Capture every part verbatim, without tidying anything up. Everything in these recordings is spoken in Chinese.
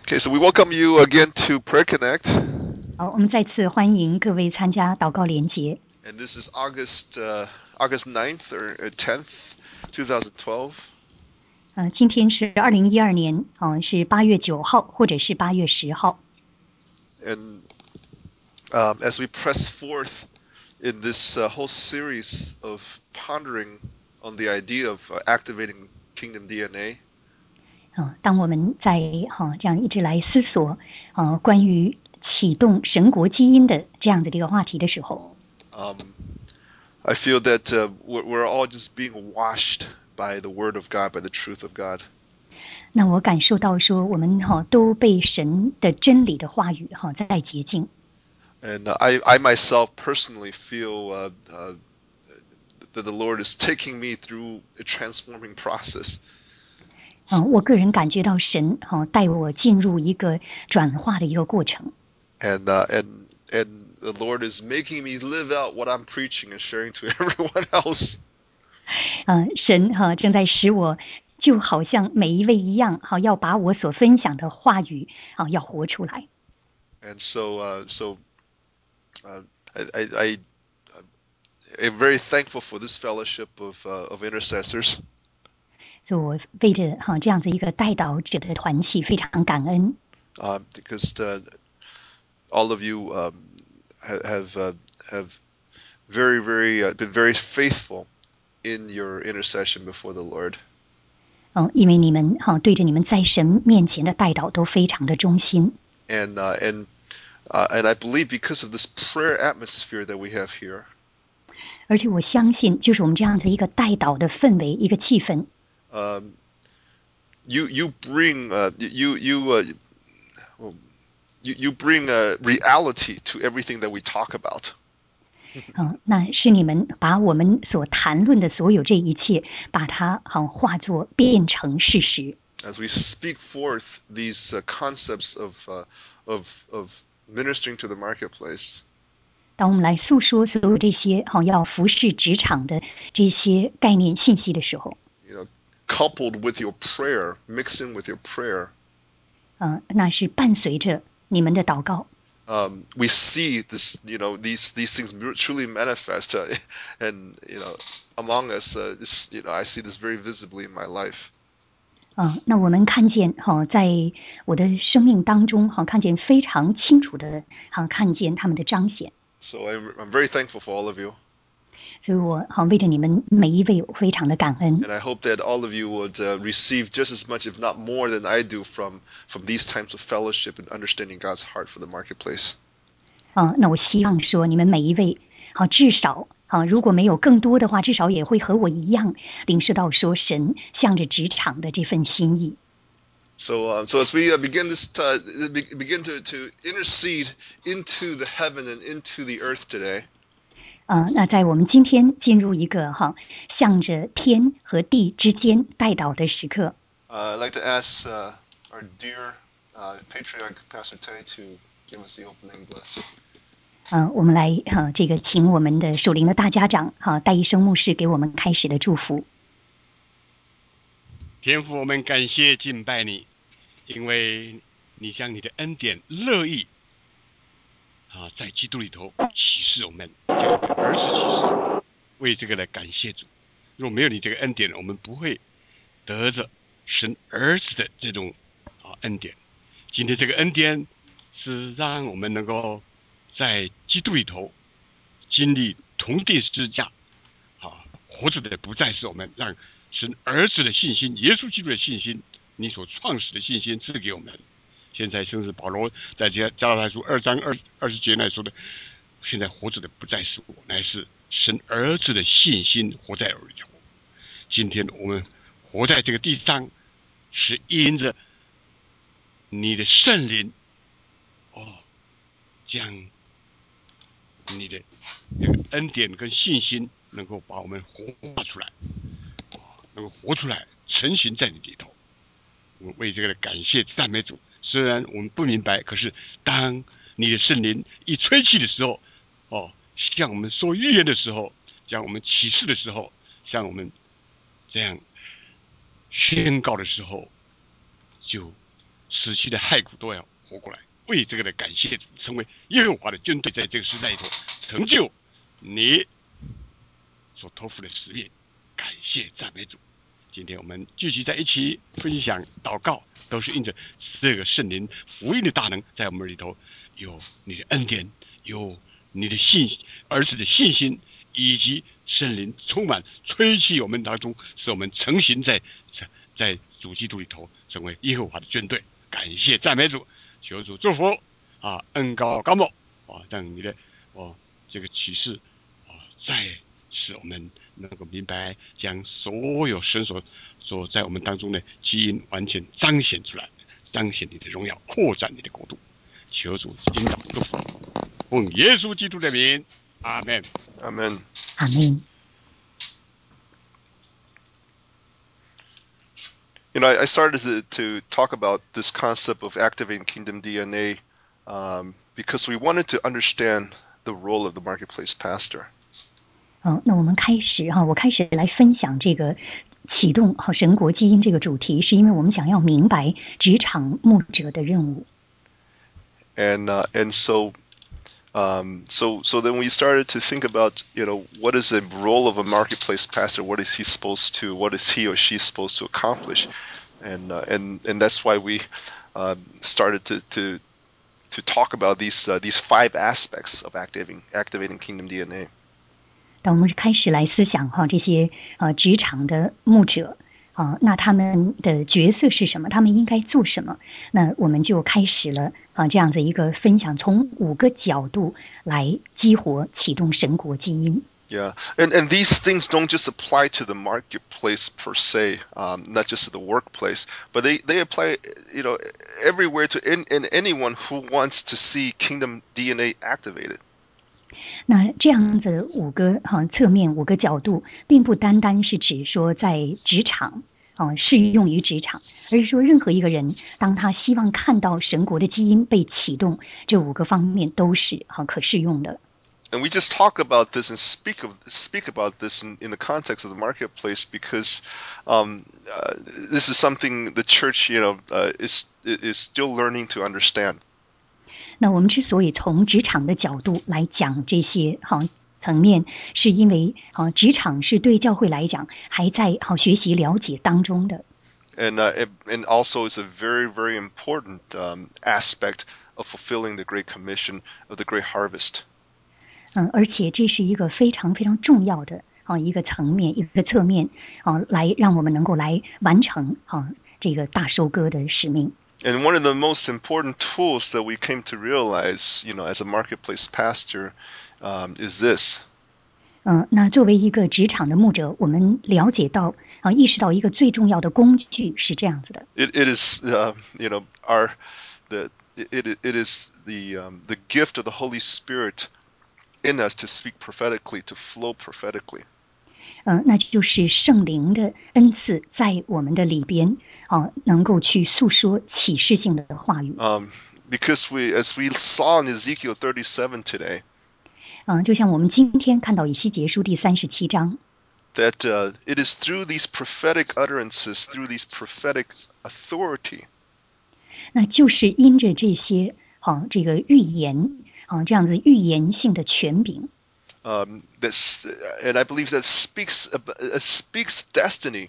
Okay, so we welcome you again to Prayer Connect. 好，我们再次欢迎各位参加祷告联结。 And this is August uh, August ninth or tenth, twenty twelve. 呃，今天是二零一二年，嗯、是八月九号或者是八月十号。 And um, as we press forth in this uh, whole series of pondering on the idea of uh, activating Kingdom D N A, 嗯、当我们在哈、这样一直来思索，呃，关于启动神国基因的这样的这个话题的时候， um, I feel that uh, we're, we're all just being washed by the Word of God, by the truth of God. 那我感受到说，我们哈、都被神的真理的话语哈、在洁净。 And uh, I, I myself personally feel uh, uh, that the Lord is taking me through a transforming process. 嗯、我个人感觉到神哈、带我进入一个转化的一个过程。 And uh, and and the Lord is making me live out what I'm preaching and sharing to everyone else. 嗯、神哈、正在使我就好像每一位一样，好要把我所分享的话语啊要活出来。 And so uh, so uh, I, I, I I'm very thankful for this fellowship of uh, of intercessors. 所以我为着哈、这样子一个带导者的团体非常感恩。 Uh, because uh, all of you um, ha- have uh, have very very uh, been very faithful in your intercession before the Lord. 嗯、因为你们哈、对着你们在神面前的带导都非常的忠心。 And uh, and uh, and I believe because of this prayer atmosphere that we have here, 而且我相信就是我们这样子一个带导的氛围一个气氛， um, you you bring uh, you you uh, you you bring a reality to everything that we talk about. 嗯、那是你们把我们所谈论的所有这一切把它好、化作变成事实。 As we speak forth these uh, concepts of uh, of of ministering to the marketplace, 当我们来诉说所有这些好、要服侍职场的这些概念信息的时候， you know, coupled with your prayer, mixed in with your prayer, 嗯、那是伴随着你们的祷告。 um, we see this, you know, these these things truly manifest, uh, and you know, among us, uh, this, you know, I see this very visibly in my life. 嗯、那我们看见哈、在我的生命当中哈、看见非常清楚的哈、看见他们的彰显。 So I'm, I'm very thankful for all of you, 所以我好、为着你们每一位我非常的感恩。 and I hope that all of you would uh, receive just as much, if not more, than I do from from these times of fellowship and understanding God's heart for the marketplace. 啊、那我希望说你们每一位好、至少好、如果没有更多的话，至少也会和我一样领受到说神向着职场的这份心意。 So, um, so as we uh, begin this, uh, be- begin to, to intercede into the heaven and into the earth today, 啊、那在我们今天进入一个哈、向着天和地之间带导的时刻， uh, I'd like to ask uh, our dear uh, patriarch Pastor Tay to give us the opening blessing. 啊、我们来哈、这个请我们的属灵的大家长哈、戴医生牧师给我们开始的祝福。 天父，我们感谢敬拜你，因为你将你的恩典乐意啊，在基督里头启示我们，将你的儿子启示，为这个来感谢主。如果没有你这个恩典，我们不会得着神儿子的这种啊恩典。今天这个恩典是让我们能够在基督里头经历同定十字架，啊，活着的不再是我们，让神儿子的信心，耶稣基督的信心，你所创始的信心赐给我们。现在甚至保罗在加加拉太书二章二二十节那说的，现在活着的不再是我，乃是神儿子的信心活在我里头。今天我们活在这个地上，是因着你的圣灵，哦，将你的这个恩典跟信心能够把我们活化出来，能够活出来，成型在你里头。我为这个感谢赞美主。虽然我们不明白，可是当你的圣灵一吹气的时候，哦，向我们说预言的时候，向我们启示的时候，向我们这样宣告的时候，就死去的骸骨都要活过来，为这个的感谢主，成为耶和华的军队，在这个时代里头成就你所托付的使命。感谢赞美主。今天我们聚集在一起分享祷告，都是因着这个圣灵福音的大能在我们里头，有你的恩典，有你的信儿子的信心，以及圣灵充满吹气我们当中，使我们成型在在主基督里头，成为耶和华的军队。感谢赞美主，求主祝福啊，恩高高莫啊，让你的哦这个启示啊，再使我们能够明白，将所有神所所在我们当中的基因完全彰显出来，彰显你的荣耀，扩展你的国度。求主引导祝福，奉耶稣基督的名，阿门。 阿门。 阿门。 You know, I, I started to, to talk about this concept of activating kingdom D N A um, because we wanted to understand the role of the marketplace pastor. 哦，那我们开始哈，我开始来分享这个启动好神国基因这个主题，是因为我们想要明白职场牧者的任务。 And uh, and so um, so so then we started to think about, you know, what is the role of a marketplace pastor? What is he supposed to? What is he or she supposed to accomplish? And uh, and and that's why we uh, started to to to talk about these uh, these five aspects of activating activating kingdom D N A. 当我们开始来思想哈这些呃职场的牧者啊，那他们的角色是什么？他们应该做什么？那我们就开始了啊这样子一个分享，从五个角度来激活启动神国基因。 Yeah, and and these things don't just apply to the marketplace per se, um, not just to the workplace, but they, they apply, you know, everywhere to in, in anyone who wants to see kingdom D N A activated. 那这样子五个哈侧面五个角度，并不单单是指说在职场啊适用于职场，而是说任何一个人，当他希望看到神国的基因被启动，这五个方面都是哈可适用的。 And we just talk about this and speak of speak about this in, in the context of the marketplace because um, uh, this is something the church, you know, uh, is is still learning to understand. 那我们之所以从职场的角度来讲这些好层面，是因为好职场是对教会来讲还在好学习了解当中的。 And uh, and also it's a very very important um, aspect of fulfilling the Great Commission of the Great Harvest. 嗯，而且这是一个非常非常重要的啊一个层面一个侧面啊，来让我们能够来完成啊这个大收割的使命。 And one of the most important tools that we came to realize, you know, as a marketplace pastor, um, is this. 嗯，那作为一个职场的牧者，我们了解到啊，意识到一个最重要的工具是这样子的。 It it is, uh, you know, our the it it is the um, the gift of the Holy Spirit in us to speak prophetically, to flow prophetically. 呃，那就是圣灵的恩赐在我们的里边啊，能够去诉说启示性的话语。 Um, because we, as we saw in Ezekiel thirty-seven today, 嗯，就像我们今天看到以西结书第三十七章， that uh, it is through these prophetic utterances, through these prophetic authority, 那就是因着这些好、这个预言啊，这样子预言性的权柄。 um, that's, and I believe that speaks uh, speaks destiny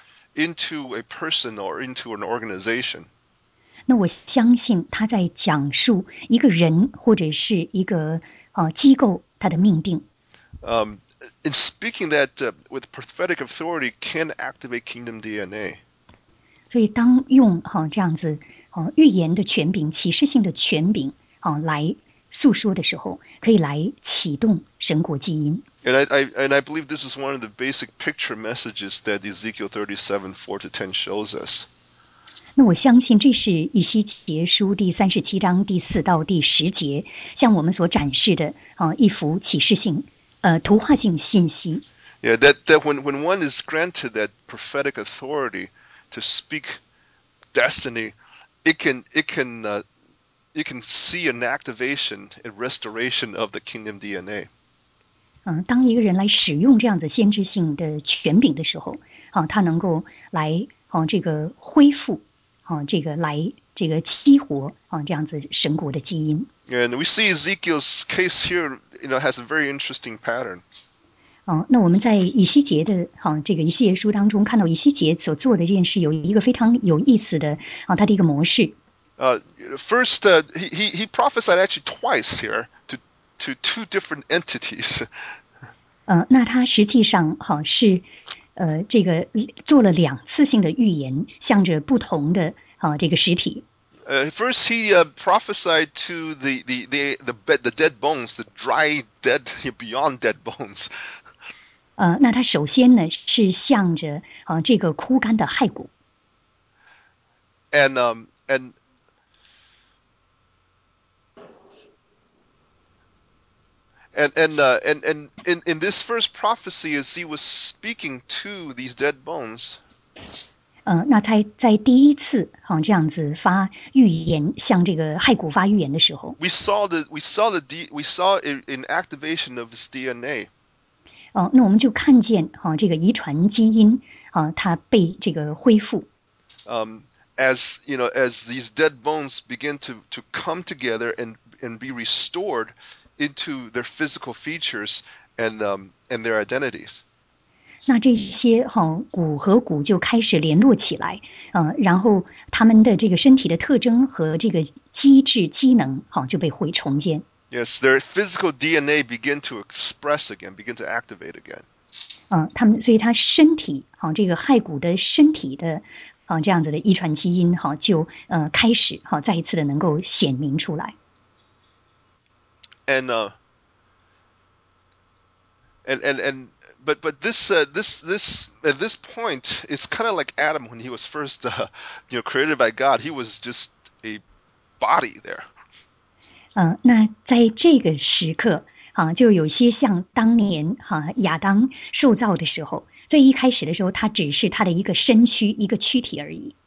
into a person or into an organization. 那我相信他在讲述一个人或者是一个呃机构他的命定。 Um, in speaking that uh, with prophetic authority can activate kingdom D N A. 所以当用哈、这样子哦预言的权柄、启示性的权柄啊来诉说的时候，可以来启动神国基因。 And I, I and I believe this is one of the basic picture messages that Ezekiel thirty-seven four to ten shows us. 那我相信这是以西结书第三十七章第四到第十节向我们所展示的啊一幅启示性呃图画性信息。 Yeah, that that when when one is granted that prophetic authority to speak destiny, it can it can uh, you can see an activation and restoration of the kingdom D N A. 嗯，当一个人来使用这样子先知性的权柄的时候，啊，他能够来啊这个恢复啊这个来这个激活啊这样子神国的基因。 And we see Ezekiel's case here, you know, has a very interesting pattern. 哦，那我们在以西结的哈这个以西结书当中看到以西结所做的这件事有一个非常有意思的啊他的一个模式。 Uh, first, uh, he, he he prophesied actually twice here to to two different entities. 呃，那他实际上哈是呃这个做了两次性的预言，向着不同的啊这个实体。 Uh, first, he uh, prophesied to the the the the, bed, the dead bones, the dry, dead, beyond dead bones. 呃，那他首先呢是向着啊这个枯干的骸骨。 And um and and and uh, and and in in this first prophecy, as he was speaking to these dead bones. 呃，那在在第一次哈这样子发预言，向这个骸骨发预言的时候， We saw the we saw the D, we saw an activation of his D N A. 哦、呃，那我们就看见哈、哦、这个遗传基因啊、呃，它被这个恢复。 Um, as you know, as these dead bones begin to to come together and and be restored into their physical features and um and their identities. 那这些哈、哦、骨和骨就开始联络起来，呃，然后他们的这个身体的特征和这个机制机能，好、哦、就被会重建。 Yes, their physical D N A begin to express again, begin to activate again. 嗯、呃，他们所以他身体好、哦、这个骸骨的身体的啊、哦、这样子的遗传基因哈、哦、就呃开始好、哦、再一次的能够显明出来。 And uh and and and but but this uh, this this at this point is kind of like Adam when he was first uh, you know created by God. He was just a body there. 嗯、呃，那在这个时刻啊，就有些像当年哈、啊、亚当受造的时候，最一开始的时候，他只是他的一个身躯、一个躯体而已。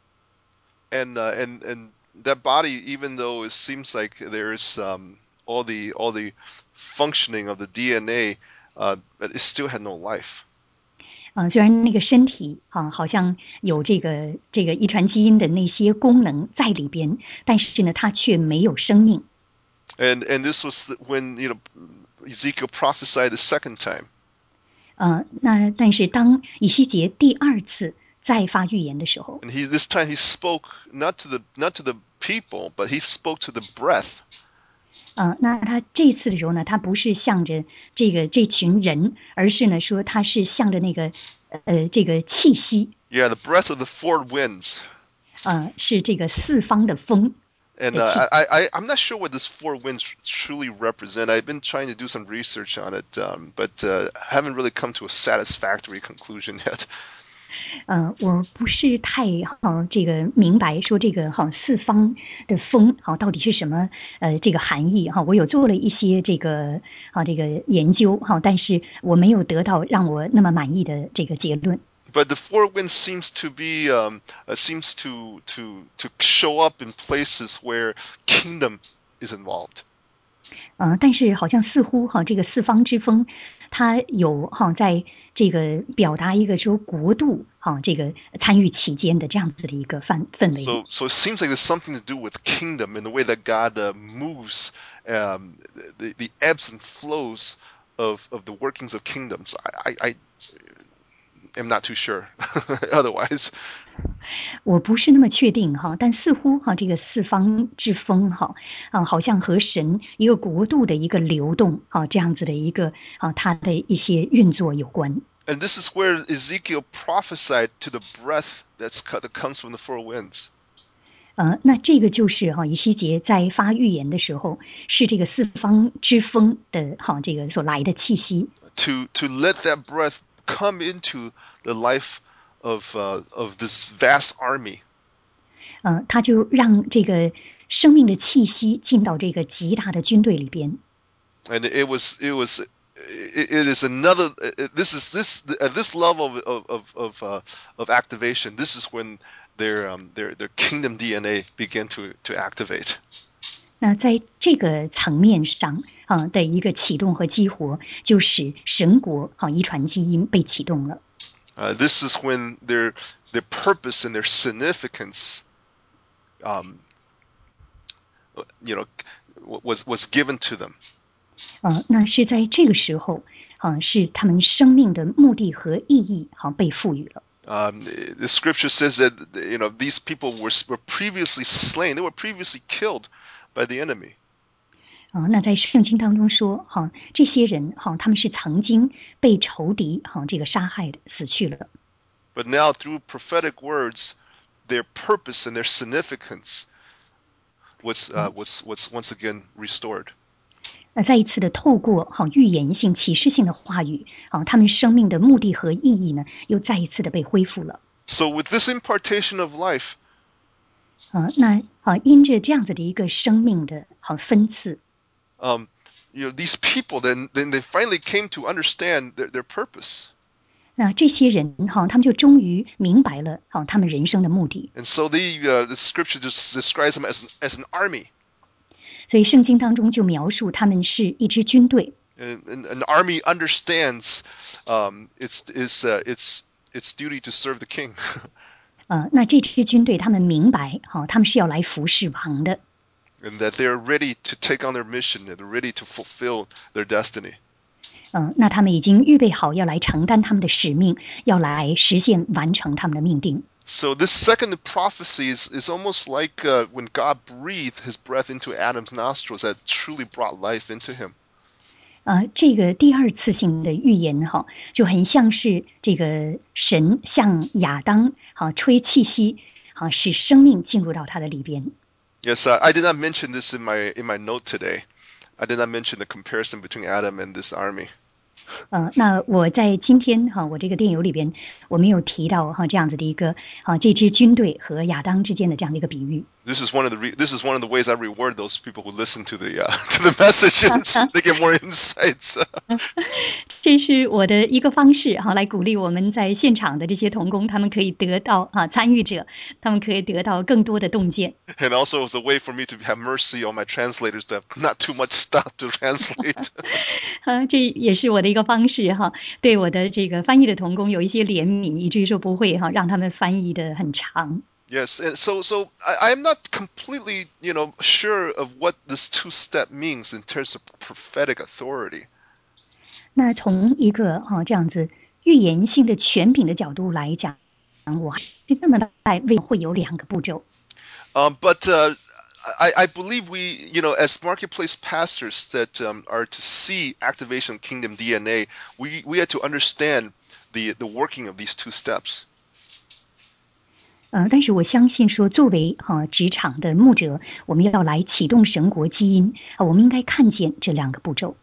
And uh, and and that body, even though it seems like there's um, all the all the functioning of the D N A, uh, but it still had no life. 啊，虽然那个身体啊，好像有这个这个遗传基因的那些功能在里边，但是呢，它却没有生命。 And and this was when you know Ezekiel prophesied the second time. 呃，那但是当以西结第二次再发预言的时候， And he this time he spoke not to the not to the people, but he spoke to the breath. 呃，那他这次的时候呢，他不是向着这个这群人，而是呢说他是向着那个呃这个气息， Yeah, the breath of the four winds. 呃，是这个四方的风 And 的气。 uh, I, I, I'm not sure what this four winds truly represent. I've been trying to do some research on it, um, but uh, haven't really come to a satisfactory conclusion yet. 呃，我不是太好这个明白说这个好四方的风好到底是什么呃这个含义哈，我有做了一些这个啊这个研究哈，但是我没有得到让我那么满意的这个结论。 But the four winds seems to be um, uh, seems to to to show up in places where kingdom is involved. 呃，但是好像似乎哈这个四方之风，它有哈在这个表达一个说国度哈这个参与其间的这样子的一个氛氛围。 So so it seems like there's something to do with kingdom in the way that God uh, moves um, the the ebbs and flows of of the workings of kingdoms. I I, I am not too sure. Otherwise. 我不是那么确定哈，但似乎哈这个四方之风哈啊，好像和神一个国度的一个流动啊这样子的一个啊它的一些运作有关。 And this is where Ezekiel prophesied to the breath that's that comes from the four winds. 呃，那这个就是哈以西结在发预言的时候，是这个四方之风的哈这个所来的气息。 To to let that breath come into the life of uh, of this vast army. 呃，他就让这个生命的气息进到这个极大的军队里边。 And it was it was it, it is another it, this is this at this level of of of uh, of activation. This is when their um, their their kingdom D N A began to to activate. 那在这个层面上啊的一个启动和激活，就使神国啊遗传基因被启动了。 Uh, this is when their their purpose and their significance um, you know, was was given to them. 呃，那是在这个时候，啊，是他们生命的目的和意义，好被赋予了。 Um, the scripture says that you know these people were were previously slain; they were previously killed by the enemy. 啊，那在圣经当中说，哈，这些人哈，他们是曾经被仇敌哈这个杀害的，死去了。 But now, through prophetic words, their purpose and their significance was uh, was was once again restored. 那再一次的透过哈预言性、启示性的话语，啊，他们生命的目的和意义呢，又再一次的被恢复了。 So, with this impartation of life, 啊，那啊，因着这样子的一个生命的好分赐。 Um, you know, these people then then they finally came to understand their, their purpose. 那这些人哈，他们就终于明白了哈他们人生的目的。 And so they, uh, the scripture just describes them as as an army. 所以圣经当中就描述他们是一支军队。 And, and an army understands um, its its uh, its its duty to serve the king. 呃，那这支军队他们明白哈，他们是要来服侍王的。 And that they're ready to take on their mission and they're ready to fulfill their destiny. 嗯、呃，那他们已经预备好要来承担他们的使命，要来实现完成他们的命定。 So this second prophecy is, is almost like uh, when God breathed his breath into Adam's nostrils that truly brought life into him. 呃，这个第二次性的预言哈，就很像是这个神向亚当哈吹气息，哈使生命进入到他的里边。 Yes, uh, I did not mention this in my in my note today. I did not mention the comparison between Adam and this army. 呃，那我在今天哈，我这个电邮里边，我没有提到哈这样子的一个啊，这支军队和亚当之间的这样的一个比喻。 This is one of the re- this is one of the ways I reward those people who listen to the uh, to the messages. They get more insights. 这是我的一个方式哈，来鼓励我们在现场的这些同工，他们可以得到啊参与者，他们可以得到更多的洞见。 And also, it's a way for me to have mercy on my translators to have not too much stuff to translate. 啊，这也是我的一个方式哈，对我的这个翻译的同工有一些怜悯，以至于说不会哈让他们翻译的很长。 Yes, and so so I, I'm not completely, you know, sure of what this two-step means in terms of prophetic authority. 那从一个哈、哦、这样子预言性的权柄的角度来讲，我还是这么大为会有两个步骤。 Um, but uh, I, I believe we, you know, as marketplace pastors that um, are to see activation of kingdom D N A, we we had to understand the the working of these two steps. 呃，但是我相信说，作为哈、呃、职场的牧者，我们要来启动神国基因啊、呃，我们应该看见这两个步骤。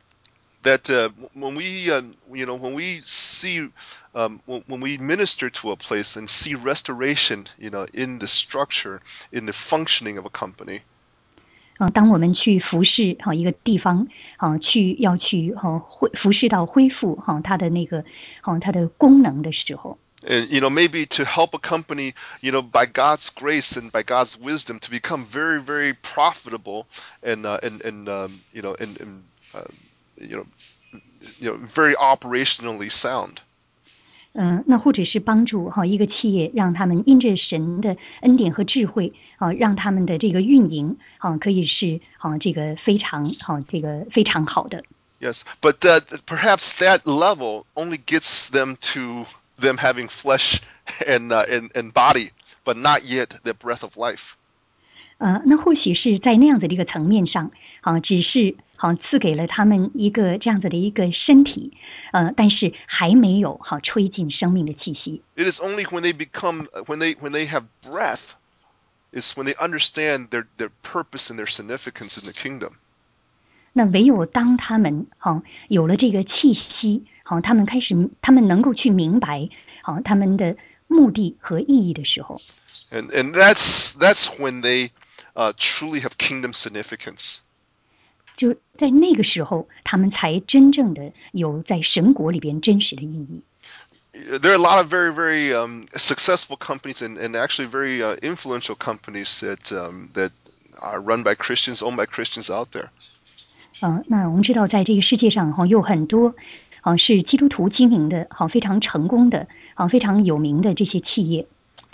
That uh, when we, uh, you know, when we see, um, when, when we minister to a place and see restoration, you know, in the structure, in the functioning of a company. 啊、呃，当我们去服侍哈、呃、一个地方啊、呃，去要去哈、呃、恢服侍到恢复哈、呃、它的那个哈、呃、它的功能的时候。 And, you know, maybe to help a company, you know, by God's grace and by God's wisdom to become very, very profitable and, uh, and, and, um, you know, and, and uh, you know, you know, very operationally sound. 嗯、呃，那或者是帮助哈、哦、一个企业，让他们因着神的恩典和智慧啊、哦，让他们的这个运营啊、哦、可以是啊、哦、这个非常好、哦、这个非常好的。 Yes, but that perhaps that level only gets them to them having flesh and, uh, and and body, but not yet the breath of life. 呃，那或许是在那样子的一个层面上，啊，只是好赐给了他们一个这样子的一个身体，呃，但是还没有好吹进生命的气息。 It is only when they become when they when they have breath, is when they understand their their purpose and their significance in the kingdom. 那唯有当他们好有了这个气息，好，他们开始他们能够去明白好他们的目的和意义的时候。 And and that's that's when they uh, truly have kingdom significance. 就在那个时候，他们才真正的有在神国里边真实的意义。 There are a lot of very, very um, successful companies and, and actually very uh, influential companies that um, that are run by Christians, owned by Christians out there. 呃，那我们知道，在这个世界上哈，有很多啊是基督徒经营的，好非常成功的，好非常有名的这些企业。 But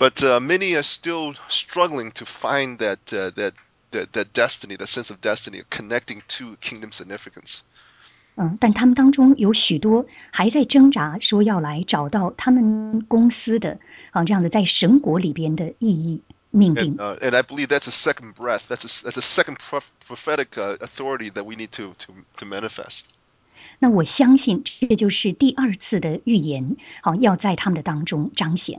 But uh, many are still struggling to find that uh, that that that destiny, that sense of destiny, connecting to kingdom significance. 嗯，但他们当中有许多还在挣扎，说要来找到他们公司的啊这样的在神国里边的意义命定。 And, uh, and I believe that's a second breath. That's a that's a second prophetic uh, authority that we need to to to manifest. 那我相信这就是第二次的预言，好要在他们的当中彰显。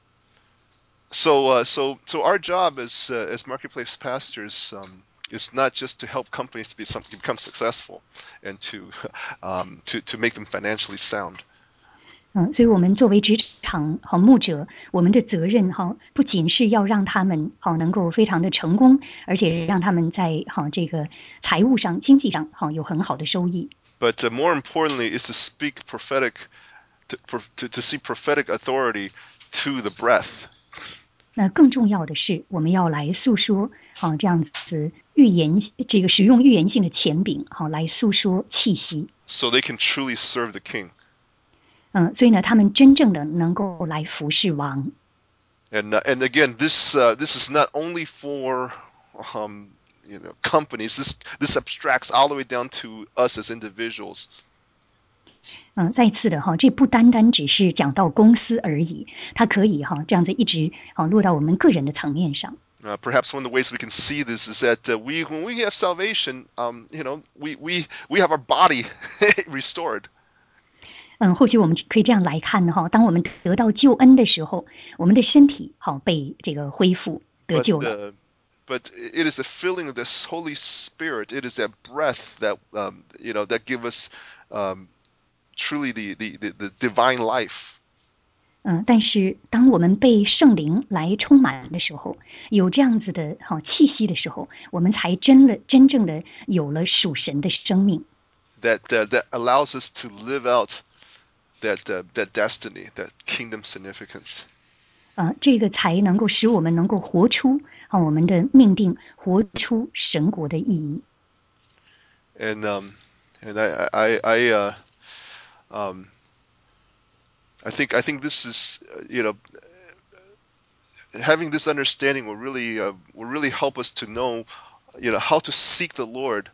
So uh, so so our job as uh, as marketplace pastors. Um, It's not just to help companies to be some, become successful and to um, to to make them financially sound. 嗯，所以我们作为职场好牧者，我们的责任哈，不仅是要让他们好能够非常的成功，而且让他们在好这个财务上、经济上好有很好的收益。 But uh, more importantly, is to speak prophetic, to, to to see prophetic authority to the breath. 那更重要的是，我们要来诉说好这样子预言，这个使用预言性的权柄好来诉说气息。 So they can truly serve the king. 嗯，所以呢，他们真正的能够来服侍王。 And uh, and again, this uh, this is not only for um, you know companies. This this abstracts all the way down to us as individuals. 嗯，再次的哈，这不单单只是讲到公司而已，它可以哈这样子一直啊落到我们个人的层面上。 Uh, perhaps one of the ways we can see this is that uh, we, when we have salvation, um, you know, we we we have our body restored. 嗯，或许我们可以这样来看呢哈，当我们得到救恩的时候，我们的身体好被这个恢复得 But 救了。 uh, but it is the filling of this Holy Spirit. It is that breath that um, you know that give us um, truly the, the, the, the divine life. 嗯，但是当我们被圣灵来充满的时候，有这样子的好气息的时候，我们才真的真正的有了属神的生命。 That uh, that allows us to live out that uh, that destiny, that kingdom significance. 啊，这个才能够使我们能够活出啊我们的命定，活出神国的意义。 And um, and I I I uh, um, I think I think this is uh, you know having this understanding will really uh, will really help us to know you know how to seek the Lord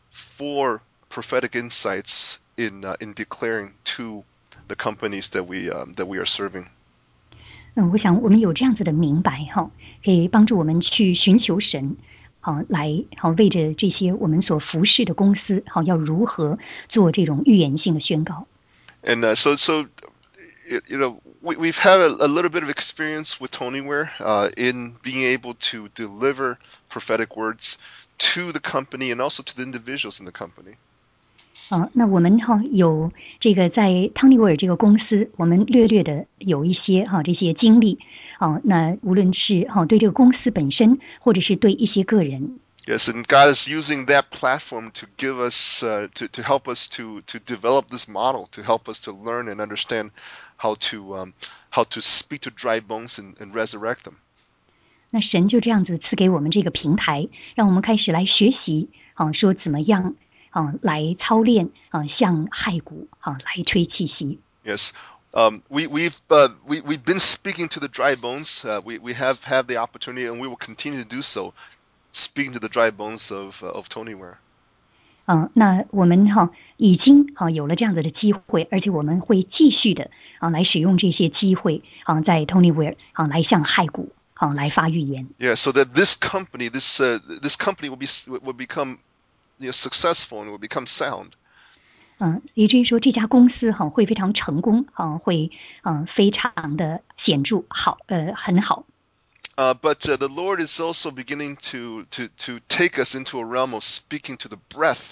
for prophetic insights in uh, in declaring to the companies that we um, that we are serving. 嗯，我想我们有这样子的明白哈，可以帮助我们去寻求神，好来好为着这些我们所服侍的公司，好要如何做这种预言性的宣告。 And uh, so so you know we we've had a, a little bit of experience with Tonyware uh, in being able to deliver prophetic words to the company and also to the individuals in the company. 啊，那我们哈有这个在汤尼威尔这个公司，我们略略的有一些哈这些经历，啊，那无论是哈对这个公司本身，或者是对一些个人。 Yes, and God is using that platform to give us, uh, to to help us to to develop this model, to help us to learn and understand how to um, how to speak to dry bones and, and resurrect them. 那神就这样子赐给我们这个平台，让我们开始来学习，啊，说怎么样。啊，来操练啊，向骸骨啊来吹气息。 Yes, um, we we've uh, we we've been speaking to the dry bones. Uh, we we have had the opportunity, and we will continue to do so, speaking to the dry bones of uh, of Tonyware. 啊，那我们哈、啊、已经啊有了这样子的机会，而且我们会继续的啊来使用这些机会啊，在 Tonyware 啊来向骸骨啊来发预言。 Yeah, so that this company, this uh, this company will be will become you know, successful and will become sound. 嗯，也就是说这家公司哈、啊、会非常成功啊，会嗯、啊、非常的显著好呃很好。 Uh, but uh, the Lord is also beginning to to to take us into a realm of speaking to the breath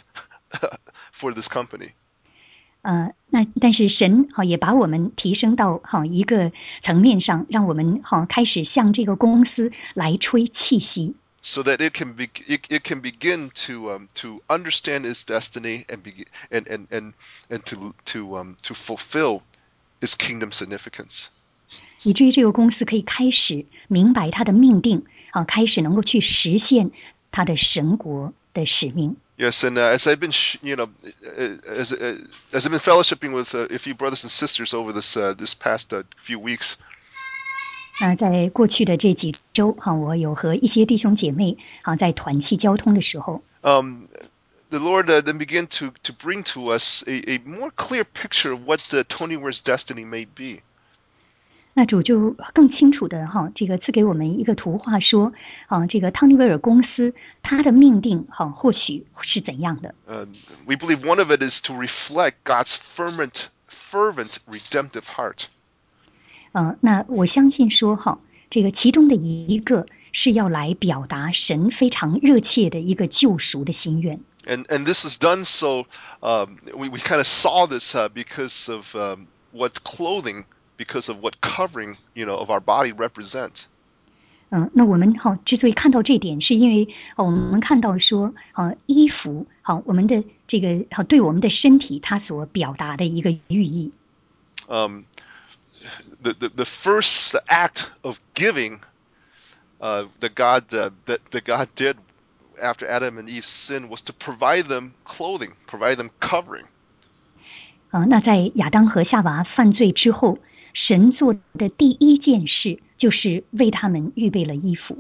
for this company. 呃，那但是神哈、啊、也把我们提升到哈、啊、一个层面上，让我们哈、啊、开始向这个公司来吹气息。 So that it can be, it, it can begin to um, to understand its destiny and be, and, and, and, and to to um, to fulfill its kingdom significance. 以至于这个公司可以开始明白它的命定啊，开始能够去实现它的神国的使命。 Yes, and uh, as I've been, you know, as uh, as I've been fellowshipping with uh, a few brothers and sisters over this uh, this past uh, few weeks. 那在过去的这几周哈，我有和一些弟兄姐妹啊在团契交通的时候， um, the Lord uh, then began to to bring to us a, a more clear picture of what the Tony Ware's destiny may be. 那主就更清楚的哈，这个赐给我们一个图画说，啊，这个汤尼威尔公司它的命定哈，或许是怎样的。 Uh, we believe one of it is to reflect God's fervent, fervent, redemptive heart. 呃，那我相信说哈，这个其中的一个是要来表达神非常热切的一个救赎的心愿。 And and this is done so um, we we kind of saw this uh, because of um, what clothing, because of what covering, you know, of our body represent. 嗯，那我们哈之所以看到这点，是因为我们看到说，啊，衣服好，我们的这个好对我们的身体它所表达的一个寓意。 Um, the, the the first act of giving uh, that God uh, that that God did after Adam and Eve sinned was to provide them clothing, provide them covering. 啊，那在亚当和夏娃犯罪之后，神做的第一件事就是为他们预备了衣服。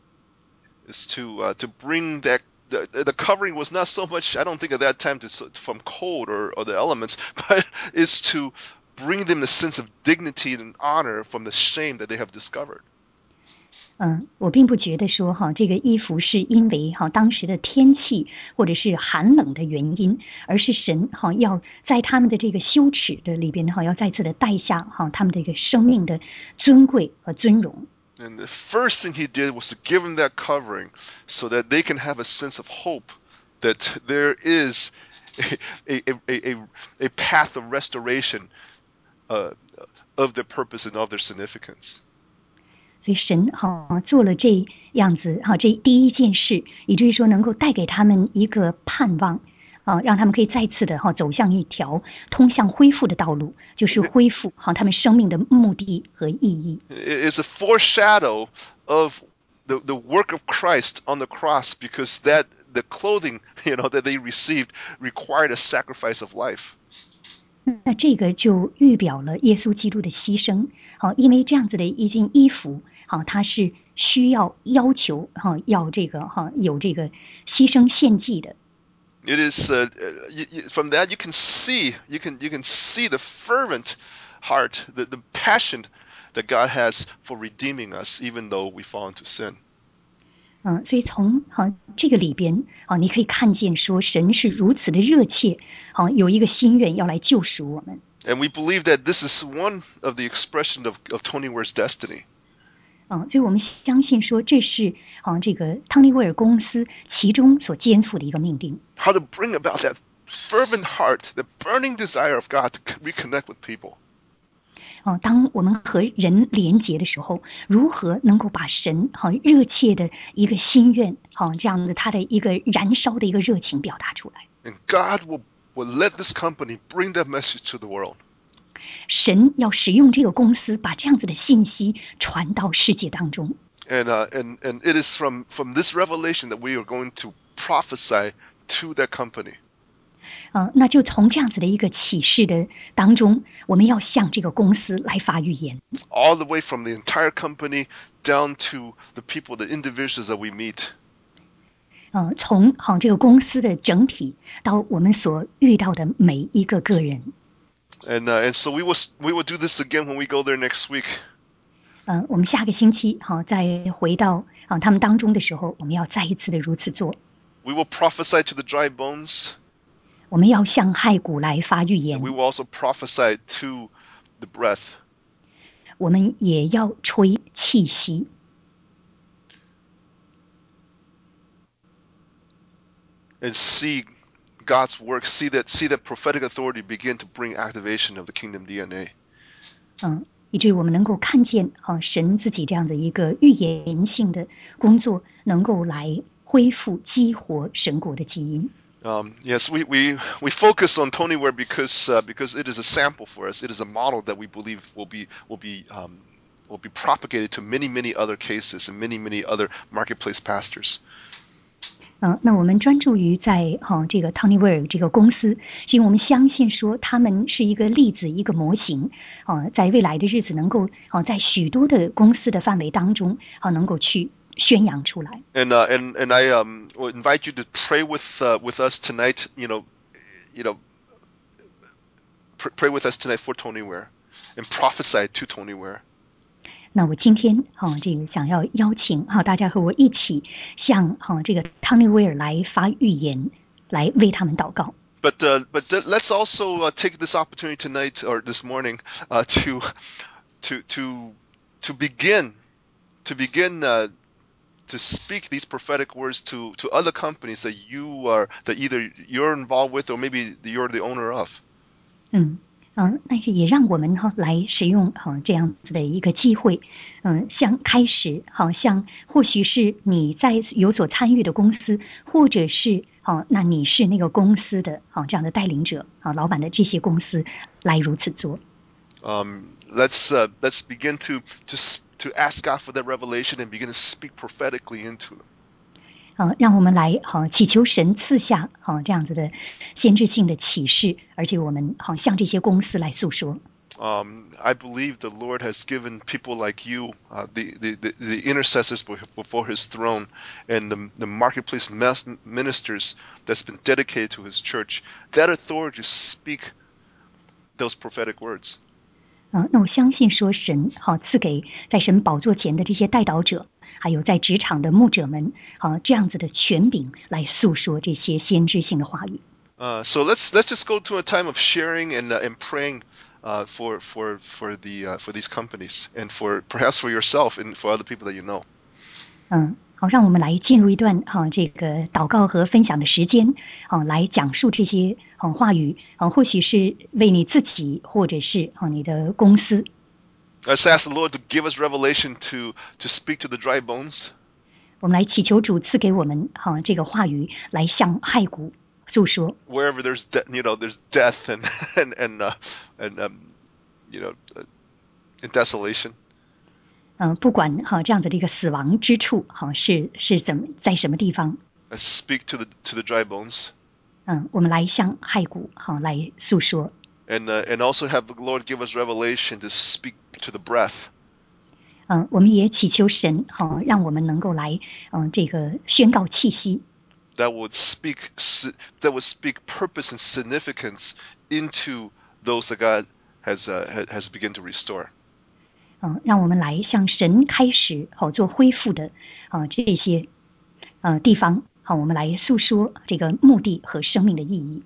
Is to uh, to bring that the, the covering was not so much, I don't think at that time, to, from cold or, or the elements, but is to bring them a sense of dignity and honor from the shame that they have discovered. 嗯，我并不觉得说哈，这个衣服是因为哈当时的天气或者是寒冷的原因，而是神哈要在他们的这个羞耻的里边哈，要再次的带下哈他们这个生命的尊贵和尊荣。 And the first thing he did was to give them that covering so that they can have a sense of hope that there is a, a, a, a, a path of restoration uh, of their purpose and of their significance. 所以神哈做了这样子哈这第一件事，以至于说能够带给他们一个盼望啊，让他们可以再次的哈走向一条通向恢复的道路，就是恢复哈他们生命的目的和意义。 It is a foreshadow of the, the work of Christ on the cross, because that the clothing, you know, that they received required a sacrifice of life. 那这个就预表了耶稣基督的牺牲，好，因为这样子的一件衣服，好，它是需要要求哈要这个哈有这个牺牲献祭的。 It is uh, you, you, from that you can see you can you can see the fervent heart, the, the passion that God has for redeeming us, even though we fall into sin. 嗯，所以从哈这个里边啊，你可以看见说神是如此的热切，好有一个心愿要来救赎我们。 And we believe that this is one of the expression of, of Tony Ware's destiny. 啊，所以我们相信说这是啊这个汤尼威尔公司其中所肩负的一个命定。 How to bring about that fervent heart, the burning desire of God to reconnect with people. 啊，当我们和人连结的时候，如何能够把神好热切的一个心愿，好这样的他的一个燃烧的一个热情表达出来？ And God will, will let this company bring that message to the world. 神要使用这个公司，把这样子的信息传到世界当中。 And, uh, and, and it is from, from this revelation that we are going to prophesy to that company. 啊，那就从这样子的一个启示的当中，我们要向这个公司来发预言。 All the way from the entire company down to the people, the individuals that we meet. 呃，从好这个公司的整体到我们所遇到的每一个个人。 And, uh, and so we will, we will do this again when we go there next week. 呃，我们下个星期好再回到啊他们当中的时候，我们要再一次的如此做。 We will prophesy to the dry bones. 我们要向骸骨来发预 And 言， we will also prophesy to the breath. 我们也要吹气息。 And see God's work, see that see that prophetic authority begin to bring activation of the kingdom D N A. 嗯，以至于我们能够看见啊神自己这样的一个预言性的工作，能够来恢复激活神国的基因。 Um, yes, we, we, we focus on Tony Ware because uh, because it is a sample for us. It is a model that we believe will be will be um, will be propagated to many many other cases and many many other marketplace pastors. 嗯、呃，那我们专注于在哈、哦、这个 Tony Weir 这个公司，是因为我们相信说他们是一个例子，一个模型，啊、呃，在未来的日子能够啊、呃、在许多的公司的范围当中啊、呃、能够去宣扬出来。 And uh, and and I um will invite you to pray with uh, with us tonight. You know, you know, pr- pray with us tonight for Tony Weir, and prophesy to Tony Weir. 那我今天哈、哦、这个想要邀请哈、哦、大家和我一起向哈、哦、这个汤尼威尔来发预言，来为他们祷告。 But uh, but th- let's also uh, take this opportunity tonight or this morning uh, to to to to begin to begin uh, to speak these prophetic words to to other companies that you are that either you're involved with or maybe you're the owner of. 嗯嗯，但是也让我们哈来使用哈这样子的一个机会，嗯，像开始好像或许是你在有所参与的公司，或者是好那你是那个公司的好这样的带领者啊老板的这些公司来如此做。 Um, let's uh, let's begin to to to ask God for that revelation and begin to speak prophetically into them. 啊，让我们来好祈求神赐下好这样子的先知性的启示，而且我们好向这些公司来诉说。 Um, I believe the Lord has given people like you, uh, the, the, the, the intercessors before His throne, and the, the marketplace ministers that's been dedicated to His church, that authority to speak those prophetic words. 啊，那我相信说神好赐给在神宝座前的这些代祷者，还有在职场的牧者们，啊，这样子的权柄来诉说这些先知性的话语。 Uh, so let's let's just go to a time of sharing and uh, and praying uh, for for for the uh, for these companies and for perhaps for yourself and for other people that you know. 嗯，好，让我们来进入一段哈、啊、这个祷告和分享的时间，啊，来讲述这些啊话语，啊，或许是为你自己，或者是啊你的公司。 Let's ask the Lord to give us revelation to to speak to the dry bones. 我们来祈求主赐给我们哈、啊、这个话语，来向骸骨诉说。 Wherever there's de- you know there's death and and and uh, and um, you know uh, and desolation. 嗯、呃，不管哈、啊、这样子的一个死亡之处，哈、啊、是是怎么在什么地方？ Let's speak to the to the dry bones. 嗯，我们来向骸骨好、啊、来诉说。 And uh, and also have the Lord give us revelation to speak to the breath. 嗯，我们也祈求神好、啊，让我们能够来嗯这个宣告气息。 That would speak that would speak purpose and significance into those that God has uh, has begun to restore. 嗯，让我们来向神开始好、啊、做恢复的啊这些呃地方好、啊，我们来诉说这个目的和生命的意义。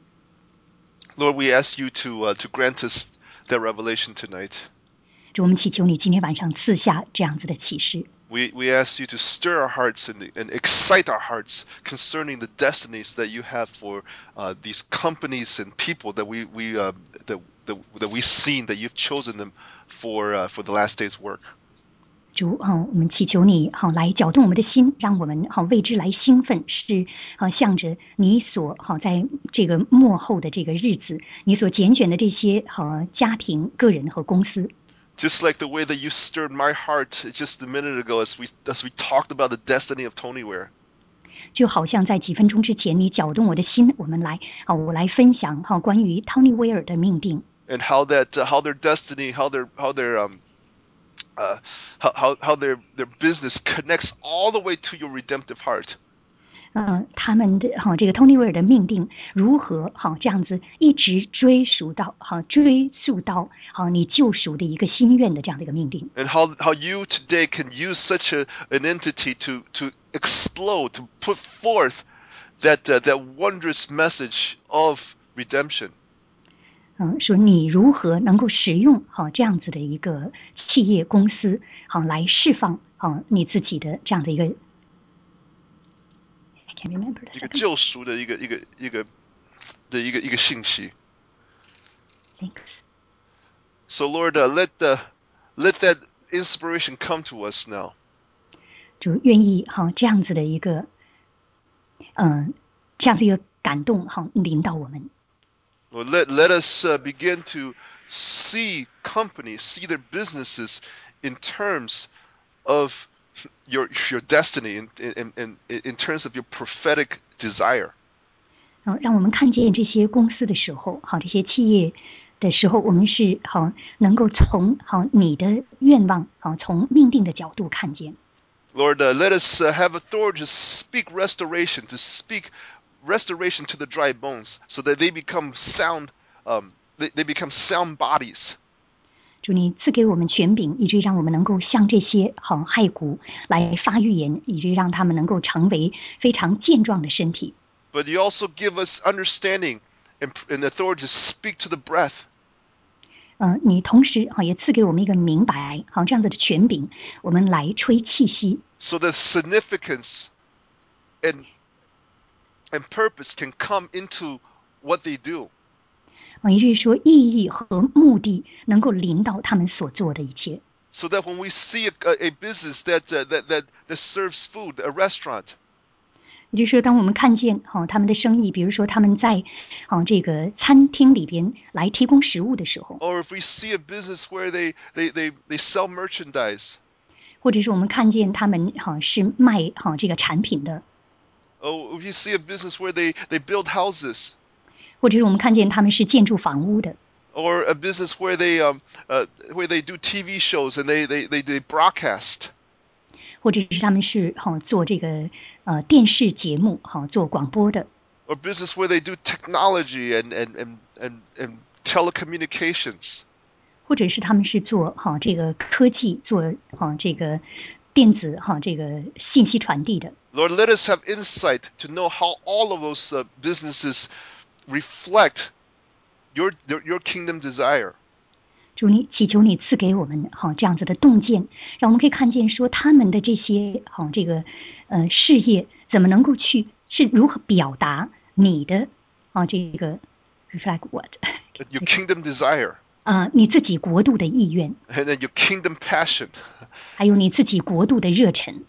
Lord, we ask you to uh, to grant us that revelation tonight. 主，我们祈求你今天晚上赐下这样子的启示。 We we ask you to stir our hearts and, and excite our hearts concerning the destinies that you have for uh, these companies and people that we we uh, that, that that we've seen that you've chosen them for uh, for the last day's work. 主啊，我们祈求你好来搅动我们的心，让我们好为之来兴奋，是啊向着你所好在这个末后的这个日子，你所拣选的这些好家庭、个人和公司。 Just like the way that you stirred my heart just a minute ago as we as we talked about the destiny of Tony Weir. 就好像在几分钟之前，你搅动我的心，我们来啊，我来分享哈关于汤尼威尔的命定。 And how that uh, how their destiny, how their how their um uh how how how their their business connects all the way to your redemptive heart. 嗯，他们的哈这个 Tony 威尔的命定如何好这样子一直追溯到好追溯到好你救赎的一个心愿的这样的一个命定。 And how how you today can use such a an entity to to explode, to put forth that uh, that wondrous message of redemption. 嗯，说你如何能够使用好这样子的一个企业公司好来释放好你自己的这样的一个。I can't remember 一个救赎的一个一个一个的一个一个信息。 Thanks. So Lord, uh, let the let that inspiration come to us now. 就愿意好这样子的一个，嗯，这样子一个感动好领导我们。 Lord, let let us uh, begin to see companies, see their businesses in terms of your your destiny in in in in terms of your prophetic desire. 啊，让我们看见这些公司的时候，好，这些企业的时候，我们是好能够从好你的愿望，好从命定的角度看见。 Lord, uh, let us uh, have authority to speak restoration, to speak restoration to the dry bones, so that they become sound, um, they, they become sound bodies. 主，你赐给我们权柄，以至于让我们能够向这些好骸骨来发预言，以至于让他们能够成为非常健壮的身体。 But you also give us understanding and, and authority to speak to the breath. 呃，你同时好也赐给我们一个明白，好这样子的权柄，我们来吹气息。 So that significance and and purpose can come into what they do. 也就是说，意义和目的能够临到他们所做的一切。 So that when we see a, a business that, uh, that that that serves food, a restaurant. 也就是说，当我们看见好他们的生意，比如说他们在好这个餐厅里边来提供食物的时候， or if we see a business where they they they they sell merchandise. 或者是我们看见他们好是卖好这个产品的。 Oh, if you see a business where they they build houses. 或者是我们看见他们是建筑房屋的。 Or a business where they um uh where they do T V shows and they they they, they broadcast. 或者是他们是好做这个呃电视节目，好做广播的。 Or business where they do technology and and and and, and telecommunications. 或者是他们是做好这个科技，做好这个电子好这个信息传递的。 Lord, let us have insight to know how all of those uh, businesses reflect your, your your kingdom desire. 主，你祈求你赐给我们好这样子的洞见，让我们可以看见说他们的这些好这个呃事业怎么能够去是如何表达你的啊这个 reflect what Your kingdom desire. 啊、呃、你自己国度的意愿 And then your kingdom passion. 还有你自己国度的热忱。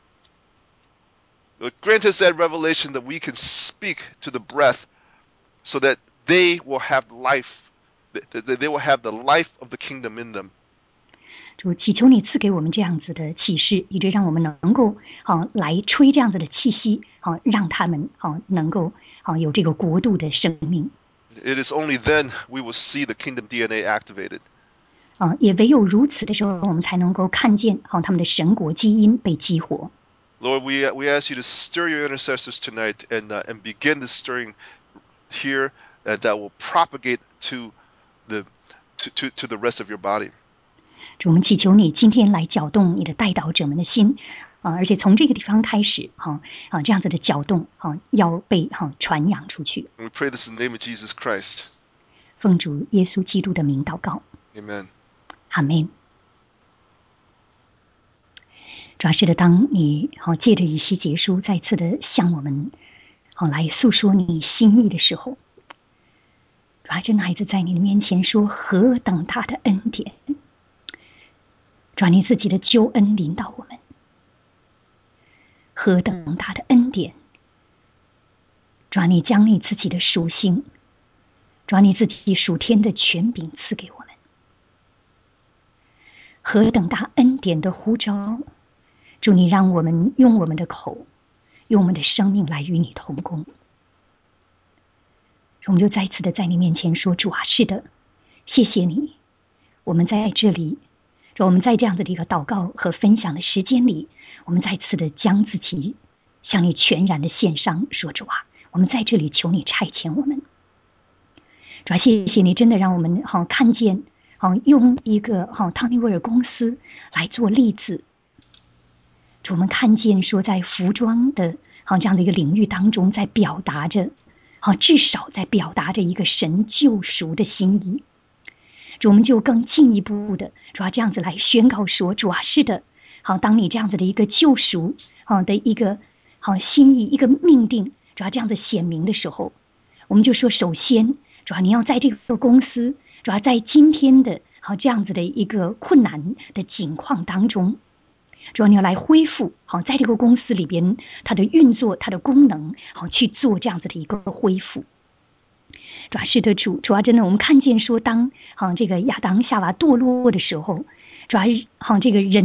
Lord, grant us that revelation that we can speak to the breath so that they will have life. That they will have the life of the kingdom in them. 主，祈求你赐给我们这样子的启示，以致让我们能够好来吹这样子的气息，好让他们好能够好有这个国度的生命。 It is only then we will see the kingdom D N A activated. 啊，也唯有如此的时候，我们才能够看见好他们的神国基因被激活。 Lord, we we ask you to stir your intercessors tonight and uh, and begin the stirring here uh, that will propagate to the to, to, to the rest of your body. 主，我们祈求你今天来搅动你的代祷者们的心啊，而且从这个地方开始，哈啊这样子的搅动，哈要被哈传扬出去。 And we pray this in the name of Jesus Christ. 奉主耶稣基督的名祷告。 Amen. 阿们。主要是的，当你好借着以西结书再次的向我们好来诉说你心意的时候，主要真的孩子在你的面前说何等大的恩典，主要你自己的救恩领导我们，何等大的恩典，主要你将你自己的属性，主要你自己属天的权柄赐给我们，何等大恩典的呼召，主你让我们用我们的口，用我们的生命来与你同工。我们就再次的在你面前说，主啊，是的，谢谢你，我们在这里，主，我们在这样子的一个祷告和分享的时间里，我们再次的将自己向你全然的献上，说主啊，我们在这里求你差遣我们。主啊，谢谢你，真的让我们好看见，好用一个好汤尼威尔公司来做例子。主，我们看见说在服装的好这样的一个领域当中，在表达着。好，至少在表达着一个神救赎的心意。主，我们就更进一步的，主要这样子来宣告说，主啊，是的，好，当你这样子的一个救赎，好的一个好心意，一个命定，主要这样子显明的时候，我们就说，首先，主要你要在这个公司，主要在今天的好这样子的一个困难的境况当中。主要你要来恢复，好，在这个公司里边，它的运作、它的功能，好去做这样子的一个恢复。主要是的主，主要真的，我们看见说，当好这个亚当夏娃堕落的时候，主要好这个人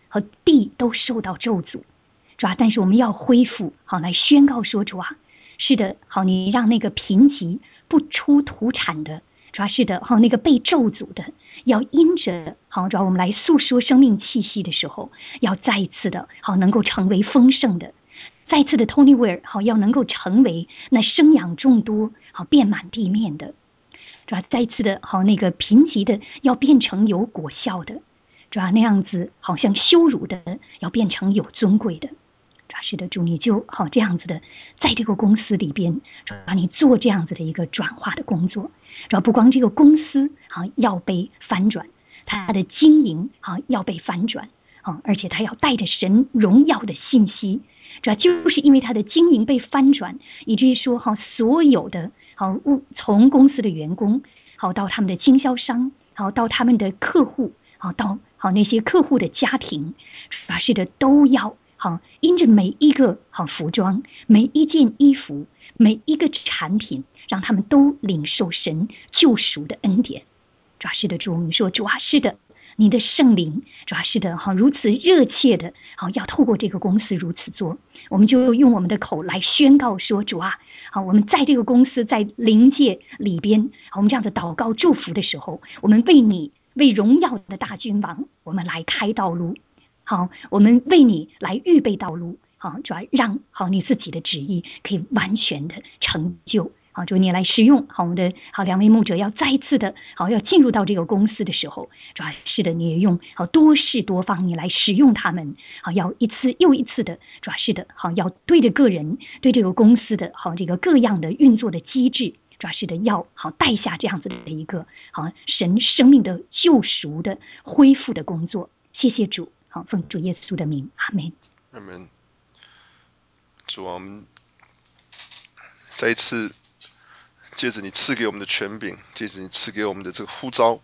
和地都受到咒诅，主啊，但是我们要恢复，好来宣告说，主啊，是的，好，你让那个贫瘠不出土产的，主啊，是的，好，那个被咒诅的，要因着好，主啊，我们来诉说生命气息的时候，要再一次的好能够成为丰盛的，再一次的 Tony Weir 好要能够成为那生养众多，好遍满地面的，主啊，再一次的好那个贫瘠的要变成有果效的，主啊，那样子好像羞辱的要变成有尊贵的。主啊，是的，主你就好这样子的，在这个公司里边，主啊，你做这样子的一个转化的工作。主啊，不光这个公司好要被翻转，它的经营好要被翻转，好，而且它要带着神荣耀的信息。主要就是因为它的经营被翻转，以至于说好所有的好从公司的员工好到他们的经销商，好到他们的客户，好到好那些客户的家庭，主要是的都要好因着每一个好服装，每一件衣服，每一个产品，让他们都领受神救赎的恩典。主要是的，主我们说主啊，是的，你的圣灵主要是的好如此热切的好要透过这个公司如此做，我们就用我们的口来宣告说，主啊，好，我们在这个公司在灵界里边，我们这样子祷告祝福的时候，我们为你为荣耀的大君王，我们来开道路，好，我们为你来预备道路，好，主要让好你自己的旨意可以完全的成就。好，主你来使用好我们的好两位牧者，要再一次的好要进入到这个公司的时候，主要是的，你也用好多事多方你来使用他们，好要一次又一次的，主要是的好要对着个人对这个公司的好这个各样的运作的机制，主要是的要好带下这样子的一个好神生命的救赎的恢复的工作。谢谢主，好奉主耶稣的名，阿们。 阿们。主啊，我们再一次借着你赐给我们的权柄，借着你赐给我们的这个呼召，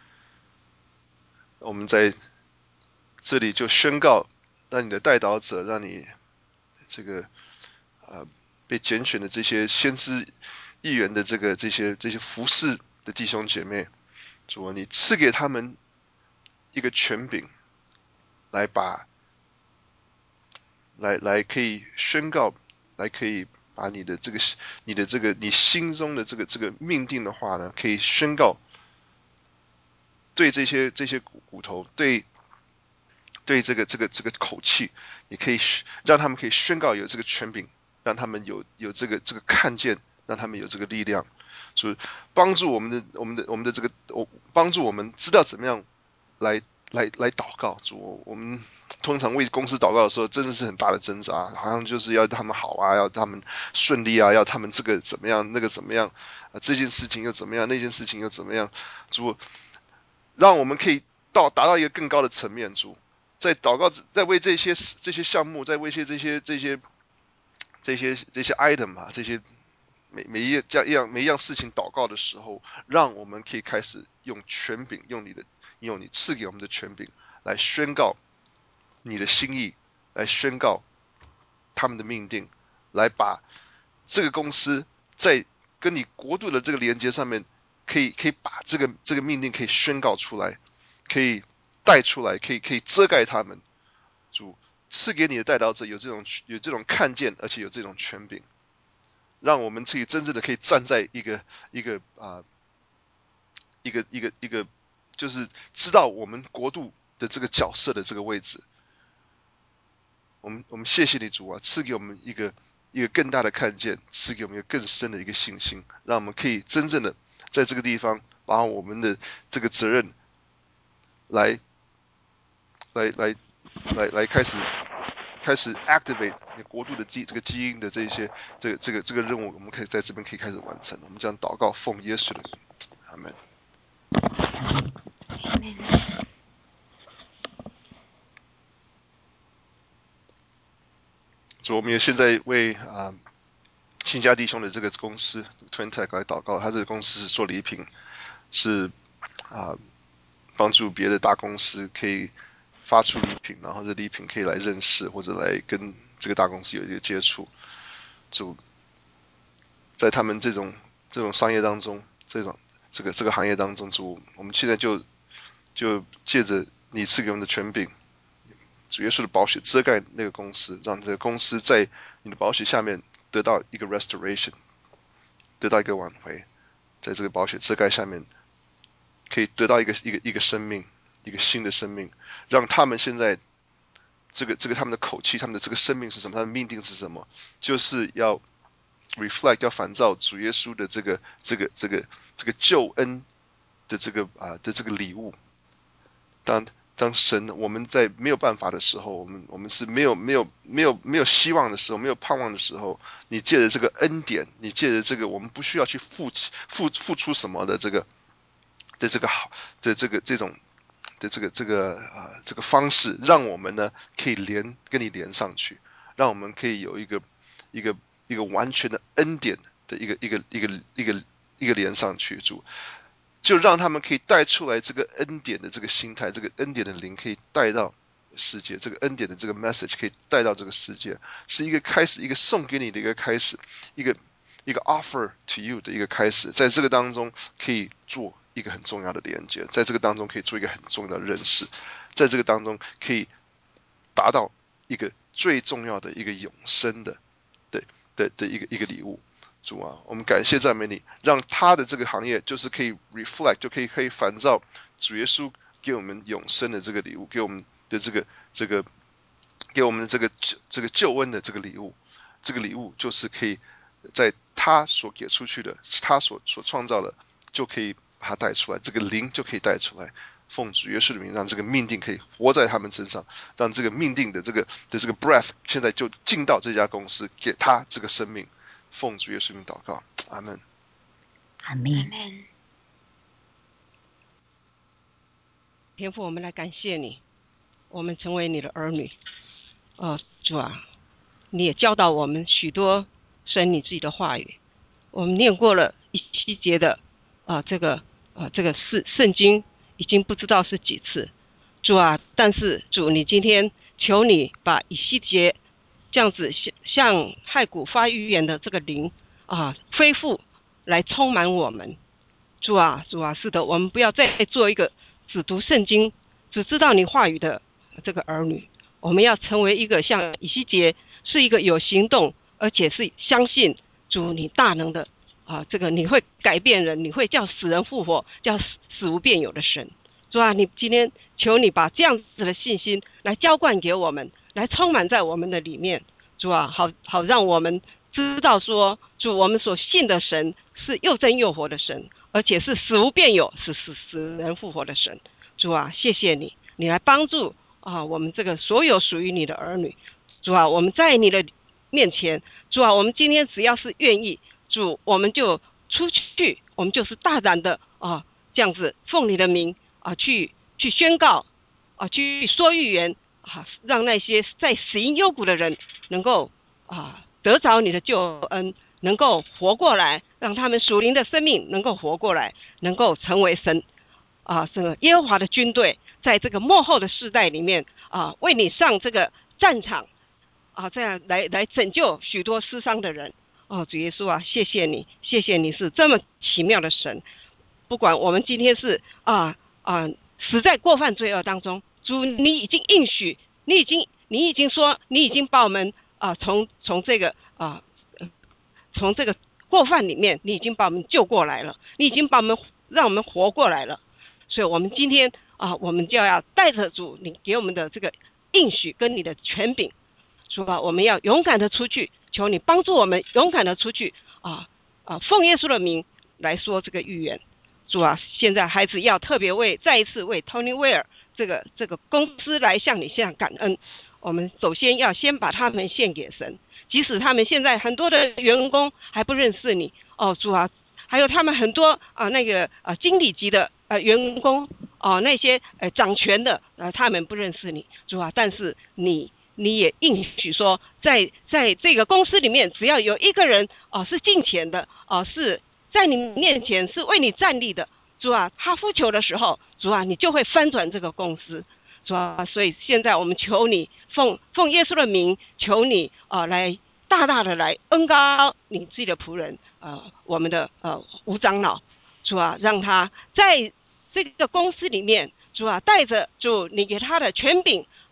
我们在这里就宣告，让你的代祷者，让你这个呃被拣选的这些先知议员的这个这些这些服侍的弟兄姐妹，主啊，你赐给他们一个权柄，来把来来可以宣告，来可以把你的这个你的这个你心中的这个这个命定的话呢，可以宣告对这些这些骨骨头，对对这个这个这个口气，你可以让他们可以宣告有这个权柄，让他们有有这个这个看见，让他们有这个力量，所以帮助我们的我们的我们的这个我帮助我们知道怎么样来来来祷告。主，我们通常为公司祷告的时候，真的是很大的挣扎，好像就是要他们好啊，要他们顺利啊，要他们这个怎么样，那个怎么样，啊、这件事情又怎么样，那件事情又怎么样。主，让我们可以到达到一个更高的层面。主，在祷告，在为这些这些项目，在为这些这些这些这些这些 item 啊，这些每每一样每一样事情祷告的时候，让我们可以开始用权柄，用你的用你赐给我们的权柄来宣告你的心意，来宣告他们的命定，来把这个公司在跟你国度的这个连接上面，可以可以把这个这个命令可以宣告出来，可以带出来，可以可以遮盖他们。主赐给你的代祷者有这种有这种看见，而且有这种权柄，让我们自己真正的可以站在一个一个啊、呃、一个一个一个，就是知道我们国度的这个角色的这个位置。我们我们谢谢你主啊，赐给我们一个一个更大的看见，赐给我们一个更深的一个信心，让我们可以真正的在这个地方把我们的这个责任来来来来来开始开始 activate 你国度的基这个基因的这些这个这个这个任务，我们可以在这边可以开始完成。我们这样祷告，奉耶稣的名，阿们。主，我们也现在为啊、呃、新家弟兄的这个公司 Twintech 来祷告。他这个公司是做礼品，是啊、呃、帮助别的大公司可以发出礼品，然后这礼品可以来认识或者来跟这个大公司有一个接触。主，在他们这种这种商业当中，这种这个这个行业当中，主，我们现在就就借着你赐给我们的权柄， 主耶稣的宝血遮盖那个公司，让这个公司在你的宝血下面得到一个 restoration， 得到一个挽回，在这个宝血遮盖下面可以得到一个一个一个生命，一个新的生命，让他们现在这个这个他们的口气，他们的这个生命是什么？他们的命定是什么？就是要 reflect， 要反照主耶稣的这个这个这个这个救恩的这个啊、呃、的这个礼物。当当神我们在没有办法的时候，我们我们是没有没有没有没有希望的时候，没有盼望的时候，你借着这个恩典，你借着这个我们不需要去付付付出什么的这个的这个好的这个这种的这个这个啊、呃、这个方式，让我们呢可以连跟你连上去，让我们可以有一个一个一个完全的恩典的一个一个一个一个一个连上去，主就让他们可以带出来这个恩典的这个心态，这个恩典的灵可以带到世界，这个恩典的这个 message 可以带到这个世界，是一个开始，一个送给你的一个开始，一个一个 offer to you 的一个开始，在这个当中可以做一个很重要的连接，在这个当中可以做一个很重要的认识，在这个当中可以达到一个最重要的一个永生的的的的一个一个礼物。主啊，我们感谢赞美你，让他的这个行业就是可以 reflect， 就可以可以反照主耶稣给我们永生的这个礼物，给我们的这个这个给我们的这个这个救恩的这个礼物，这个礼物就是可以在他所给出去的，他所所创造的，就可以把它带出来，这个灵就可以带出来。奉主耶稣的名，让这个命定可以活在他们身上，让这个命定的这个的这个 breath 现在就进到这家公司，给他这个生命。奉主耶稣名祷告，阿门， 阿门。 天父，我们来感谢你，我们成为你的儿女。哦，主啊，你也教导我们许多神你自己的话语。我们念过了一七节的啊、呃，这个啊、呃，这个是圣经已经不知道是几次。主啊，但是主，你今天求你把以西结这样子像骸骨发预言的这个灵啊恢复来充满我们。主啊，主啊，是的，我们不要再做一个只读圣经只知道你话语的这个儿女，我们要成为一个像以西结，是一个有行动而且是相信主你大能的啊，这个你会改变人，你会叫死人复活，叫死无变有的神。主啊，你今天求你把这样子的信心来浇灌给我们，来充满在我们的里面。主啊，好好让我们知道说，主我们所信的神是又真又活的神，而且是死无变有，是死死人复活的神。主啊，谢谢你，你来帮助啊我们这个所有属于你的儿女。主啊，我们在你的面前，主啊，我们今天只要是愿意，主我们就出去，我们就是大胆的啊这样子奉你的名啊去去宣告啊去说预言啊，让那些在死荫幽谷的人能够啊得着你的救恩，能够活过来，让他们属灵的生命能够活过来，能够成为神啊这个耶和华的军队，在这个末后的世代里面啊为你上这个战场啊，这样来来拯救许多失丧的人。哦，主耶稣啊，谢谢你，谢谢你是这么奇妙的神。不管我们今天是啊啊死在过犯罪恶当中，主你已经应许，你已经你已经说，你已经把我们啊从从这个啊从这个过犯里面，你已经把我们救过来了，你已经把我们让我们活过来了。所以我们今天啊，我们就要带着主你给我们的这个应许跟你的权柄，主啊，我们要勇敢的出去，求你帮助我们勇敢的出去啊啊，奉耶稣的名来说这个预言。主啊，现在孩子要特别为再一次为 Tony Weir 这个这个公司来向你向感恩。我们首先要先把他们献给神，即使他们现在很多的员工还不认识你哦，主啊，还有他们很多啊那个啊经理级的呃员工哦，那些呃掌权的呃他们不认识你，主啊，但是你你也应许说，在在这个公司里面，只要有一个人哦、呃、是敬虔的哦、呃、是在你面前是为你站立的，主啊，他呼求的时候，主啊，你就会翻转这个公司，主啊，所以现在我们求你奉奉耶稣的名，求你啊、呃、来大大的来恩膏你自己的仆人呃我们的呃吴长老，主啊，让他在这个公司里面，主啊，带着主你给他的权柄，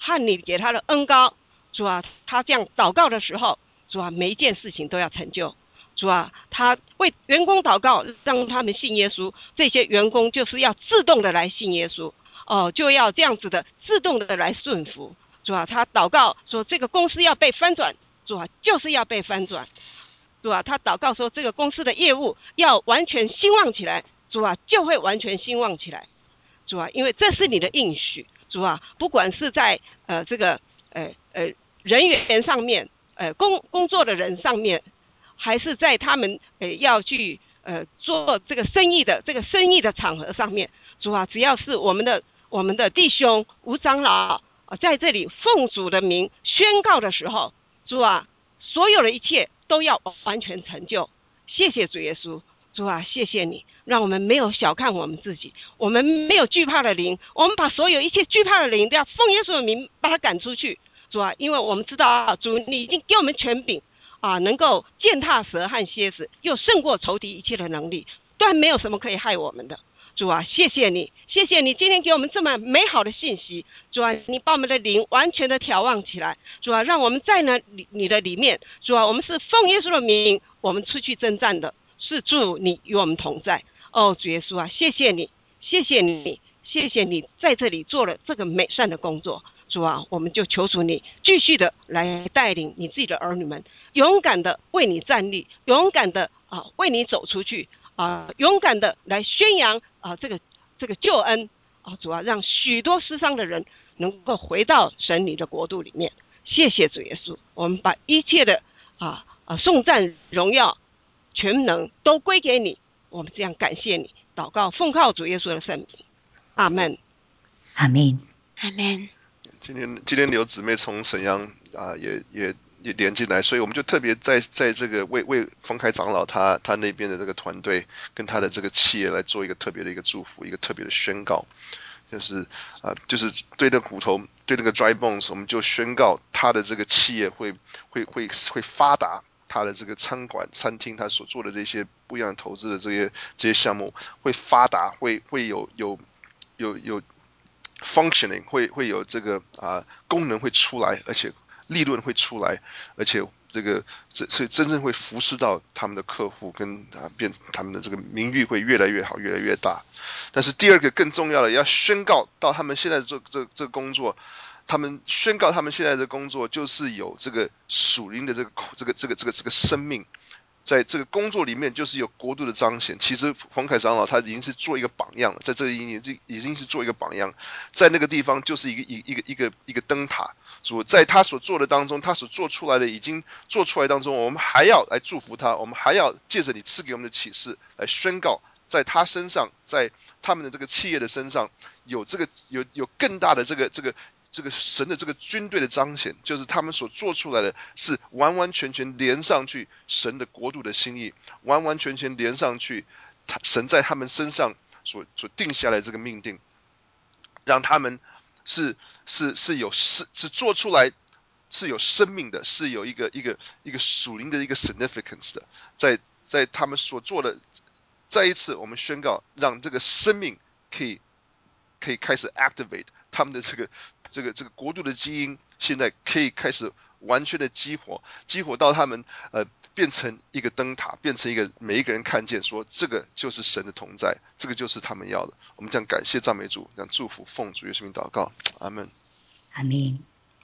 和你给他的恩膏，主啊，他这样祷告的时候，主啊，每一件事情都要成就。主啊，他为员工祷告，让他们信耶稣，这些员工就是要自动的来信耶稣，哦，就要这样子的自动的来顺服。主啊，他祷告说这个公司要被翻转，主啊，就是要被翻转。主啊，他祷告说这个公司的业务要完全兴旺起来，主啊，就会完全兴旺起来。主啊，因为这是你的应许。主啊，不管是在呃这个呃呃人员上面，呃工工作的人上面，还是在他们呃要去呃做这个生意的这个生意的场合上面，主啊，只要是我们的我们的弟兄吴长老、呃、在这里奉主的名宣告的时候，主啊，所有的一切都要完全成就。谢谢主耶稣。主啊，谢谢你，让我们没有小看我们自己，我们没有惧怕的灵，我们把所有一切惧怕的灵都要奉耶稣的名把它赶出去。主啊，因为我们知道主你已经给我们权柄啊，能够践踏蛇和蝎子，又胜过仇敌一切的能力，断没有什么可以害我们的。主啊，谢谢你，谢谢你今天给我们这么美好的信息。主啊，你把我们的灵完全的眺望起来。主啊，让我们在那你的里面。主啊，我们是奉耶稣的名，我们出去征战的，是主你与我们同在。哦，主耶稣啊，谢谢你，谢谢你，谢谢你在这里做了这个美善的工作。主啊，我们就求主你继续的来带领你自己的儿女们，勇敢的为你站立，勇敢的啊为你走出去啊，勇敢的来宣扬啊这个这个救恩啊。主啊，让许多失丧的人能够回到神你的国度里面。谢谢主耶稣，我们把一切的啊啊颂赞荣耀全能都归给你，我们这样感谢你，祷告奉靠主耶稣的圣名，阿们， 阿们， 阿们。 今天今天刘姊妹从沈阳啊也也也连进来，所以我们就特别在在这个为为冯凯长老他他那边的这个团队跟他的这个企业来做一个特别的一个祝福，一个特别的宣告，就是啊、呃、就是对那骨头对那个 dry bones， 我们就宣告他的这个企业会会会会发达。他的这个餐馆、餐厅，他所做的这些不一样的投资的这些这些项目会发达，会会有有有有 functioning， 会会有这个啊、呃、功能会出来，而且利润会出来，而且这个这所以真正会服侍到他们的客户，跟啊变他们的这个名誉会越来越好，越来越大。但是第二个更重要的，要宣告到他们现在做这这个工作。他们宣告他们现在的工作就是有这个属灵的这个这个这个这个这个生命，在这个工作里面就是有国度的彰显。其实冯凯长老他已经是做一个榜样了，在这里已经是做一个榜样，在那个地方就是一个一个一个一个灯塔。所在他所做的当中，他所做出来的已经做出来当中，我们还要来祝福他，我们还要借着你赐给我们的启示来宣告，在他身上，在他们的这个企业的身上有这个有有更大的这个这个。这个神的这个军队的彰显，就是他们所做出来的是完完全全连上去神的国度的心意，完完全全连上去神在他们身上所所定下来这个命定，让他们是是是有是是做出来是有生命的，是有一个一个一个属灵的一个 significance 的，在在他们所做的，再一次我们宣告，让这个生命可以可以开始 activate 他们的这个。这个这个国度的基因现在可以开始完全的激活，激活到他们呃变成一个灯塔，变成一个每一个人看见说这个就是神的同在，这个就是他们要的。我们这样感谢赞美主，这样祝福奉主耶稣名祷告，阿们， 阿们。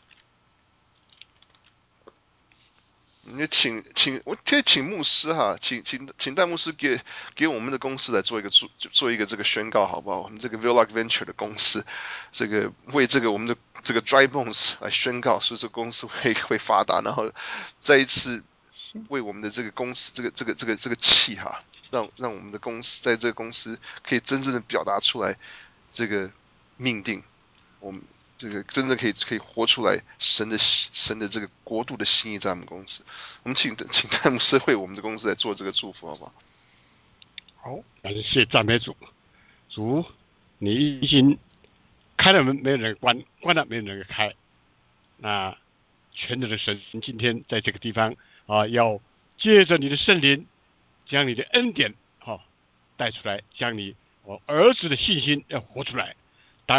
你请请我可以请牧师哈，请请请戴牧师给给我们的公司来做一个做做一个这个宣告好不好？我们这个 Vlog Venture 的公司，这个为这个我们的这个 Dry Bones 来宣告，说这个公司会会发达，然后再一次为我们的这个公司这个这个这个这个气哈，让让我们的公司在这个公司可以真正的表达出来这个命定，我们。这个真正可以可以活出来神的神的这个国度的心意在我们公司，我们请请戴牧师为我们的公司来做这个祝福，好不好？ 好，感谢赞美主，主你已经开了门，没有人关，关了没有人开。那全能的神今天在这个地方啊，要借着你的圣灵，将你的恩典哈、啊、带出来，将你我儿子的信心要活出来。当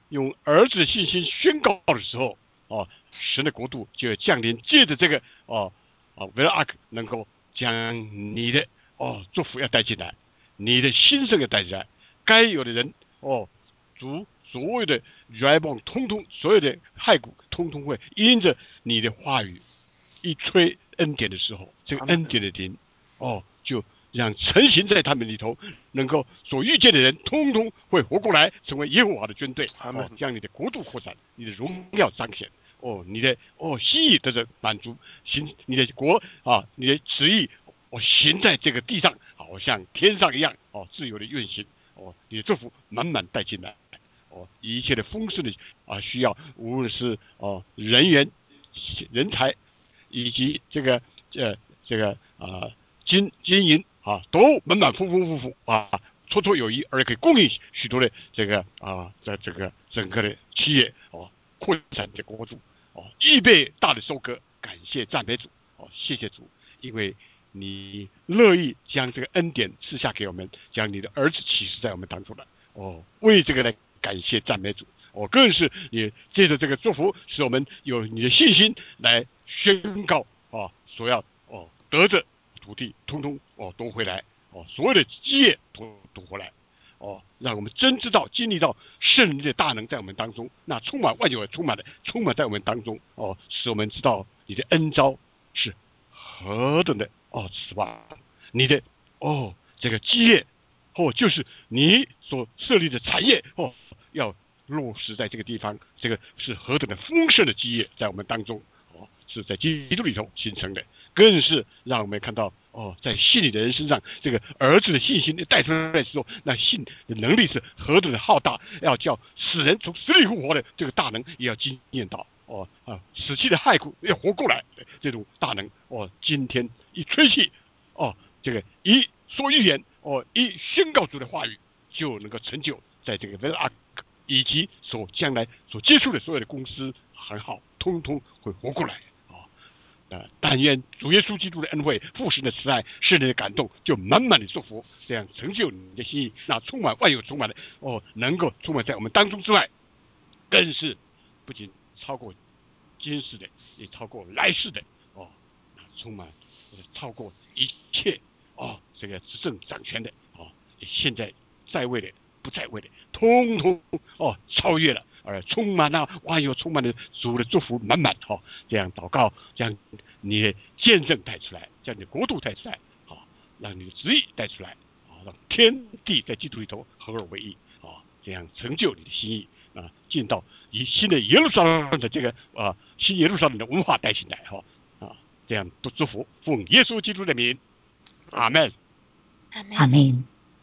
用儿子的信心宣告的时候，哦，神的国度就要降临，借着这个哦哦 v e r ark 能够将你的哦祝福要带进来，你的兴盛要带进来，该有的人哦，主所有的 ribbon 通通所有的骸骨通通会因着你的话语一吹恩典的时候，这个恩典的灵哦就让成型在他们里头，能够所遇见的人通通会活过来，成为耶和华的军队哦，将你的国度扩展，你的荣耀彰显哦，你的哦心意得着满足，行你的国啊，你的旨意哦行在这个地上，好像天上一样哦，自由的运行哦，你的祝福满满带进来哦，一切的丰盛的啊需要，无论是哦人员人才以及这个呃这个啊金金银啊都满满丰丰富富啊，绰绰有余，而且可以供应许多的这个啊在这个整个的企业哦扩展的国度哦，预备大的收割，感谢赞美主哦，谢谢主，因为你乐意将这个恩典赐下给我们，将你的儿子启示在我们当中的哦，为这个来感谢赞美主哦，更是你借着这个祝福，使我们有你的信心来宣告啊，所要哦得着土地通通哦夺回来哦，所有的基业夺夺回来哦，让我们真知道经历到圣灵的大能在我们当中，那充满万有充满的充满在我们当中哦，使我们知道你的恩召是何等的哦指望，你的哦这个基业哦就是你所设立的产业哦要落实在这个地方，这个是何等的丰盛的基业在我们当中哦，是在基督里头形成的，更是让我们看到哦，在信里的人身上，这个儿子的信心带出来的时候，那信的能力是何等的浩大，要叫死人从死里复活的这个大能，也要经验到哦啊，死气的骸骨要活过来，这种大能哦，今天一吹气哦，这个一说预言哦，一宣告主的话语，就能够成就在这个 v e l ark 以及所将来所接触的所有的公司行号，通通会活过来啊！呃，但愿主耶稣基督的恩惠、父神的慈爱、圣灵的感动，就满满的祝福，这样成就你的心意。那充满万有、充满的哦，能够充满在我们当中之外，更是不仅超过今世的，也超过来世的哦，充满超过一切哦，这个执政掌权的哦，现在在位的。不在位的，通通哦超越了，而充满了万有，充满了主的祝福满满哦，这样祷告，将你的见证带出来，将你的国度带出来，好、哦，让你的旨意带出来，好、哦，让天地在基督里头合而为一，好、哦，这样成就你的心意啊，进到以新的耶路撒冷的这个啊新耶路撒冷的文化带进来哈、哦、啊，这样都祝福，奉耶稣基督的名，阿门， 阿门。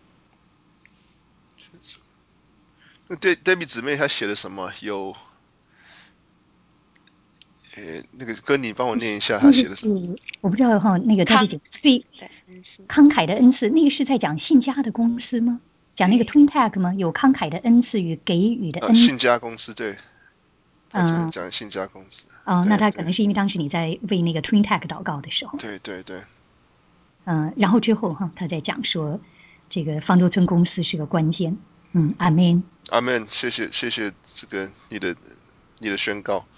那 Debbie 姊妹她写的什么？有，呃，那个歌你帮我念一下，她写的什么？ 嗯，我不知道哈，那个 Debbie 姐最慷慨的恩赐，那个是在讲信家的公司吗？讲那个 Twin Tag 吗？有慷慨的恩赐与给予的恩赐。 呃、信家公司对，他只能讲信家公司。 哦，那他可能是因为当时你在为那个 Twin Tag 祷告的时候。 对对对。 嗯、呃，然后之后哈，他在讲说，这个方舟村公司是个关键。嗯，阿门。 阿门，谢谢谢谢这个你的你的宣告。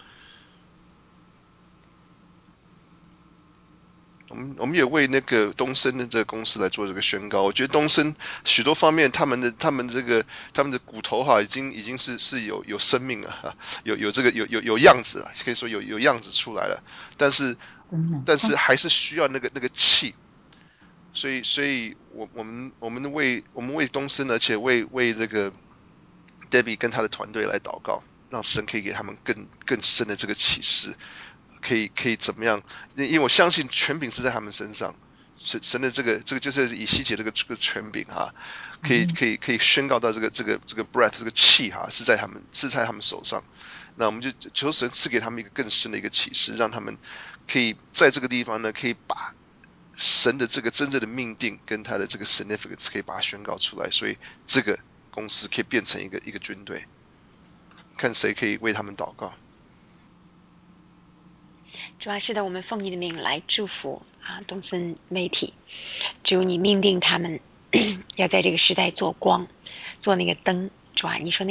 我们我们也为那个东森的这个公司来做这个宣告。我觉得东森许多方面，他们的他们这个他们的骨头哈，已经已经是是有有生命了哈，有有这个有有有样子了，可以说有有样子出来了。但是但是还是需要那个那个气。所以所以我我们我们为我们为东森，而且为为这个 Debbie 跟他的团队来祷告，让神可以给他们更更深的这个启示。可以可以怎么样？因为我相信权柄是在他们身上，神神的这个这个就是以西结这个这个权柄哈，可以可以可以宣告到这个这个这个 breath 这个气哈是在他们是在他们手上。那我们就求神赐给他们一个更深的一个启示，让他们可以在这个地方呢，可以把神的这个真正的命定跟他的这个 significance 可以把它宣告出来，所以这个公司可以变成一个一个军队。看谁可以为他们祷告。 主要是的，我们奉你的名来祝福啊，东森媒体，只有你命定他们要在这个时代做光，做那个灯。主啊，你说那个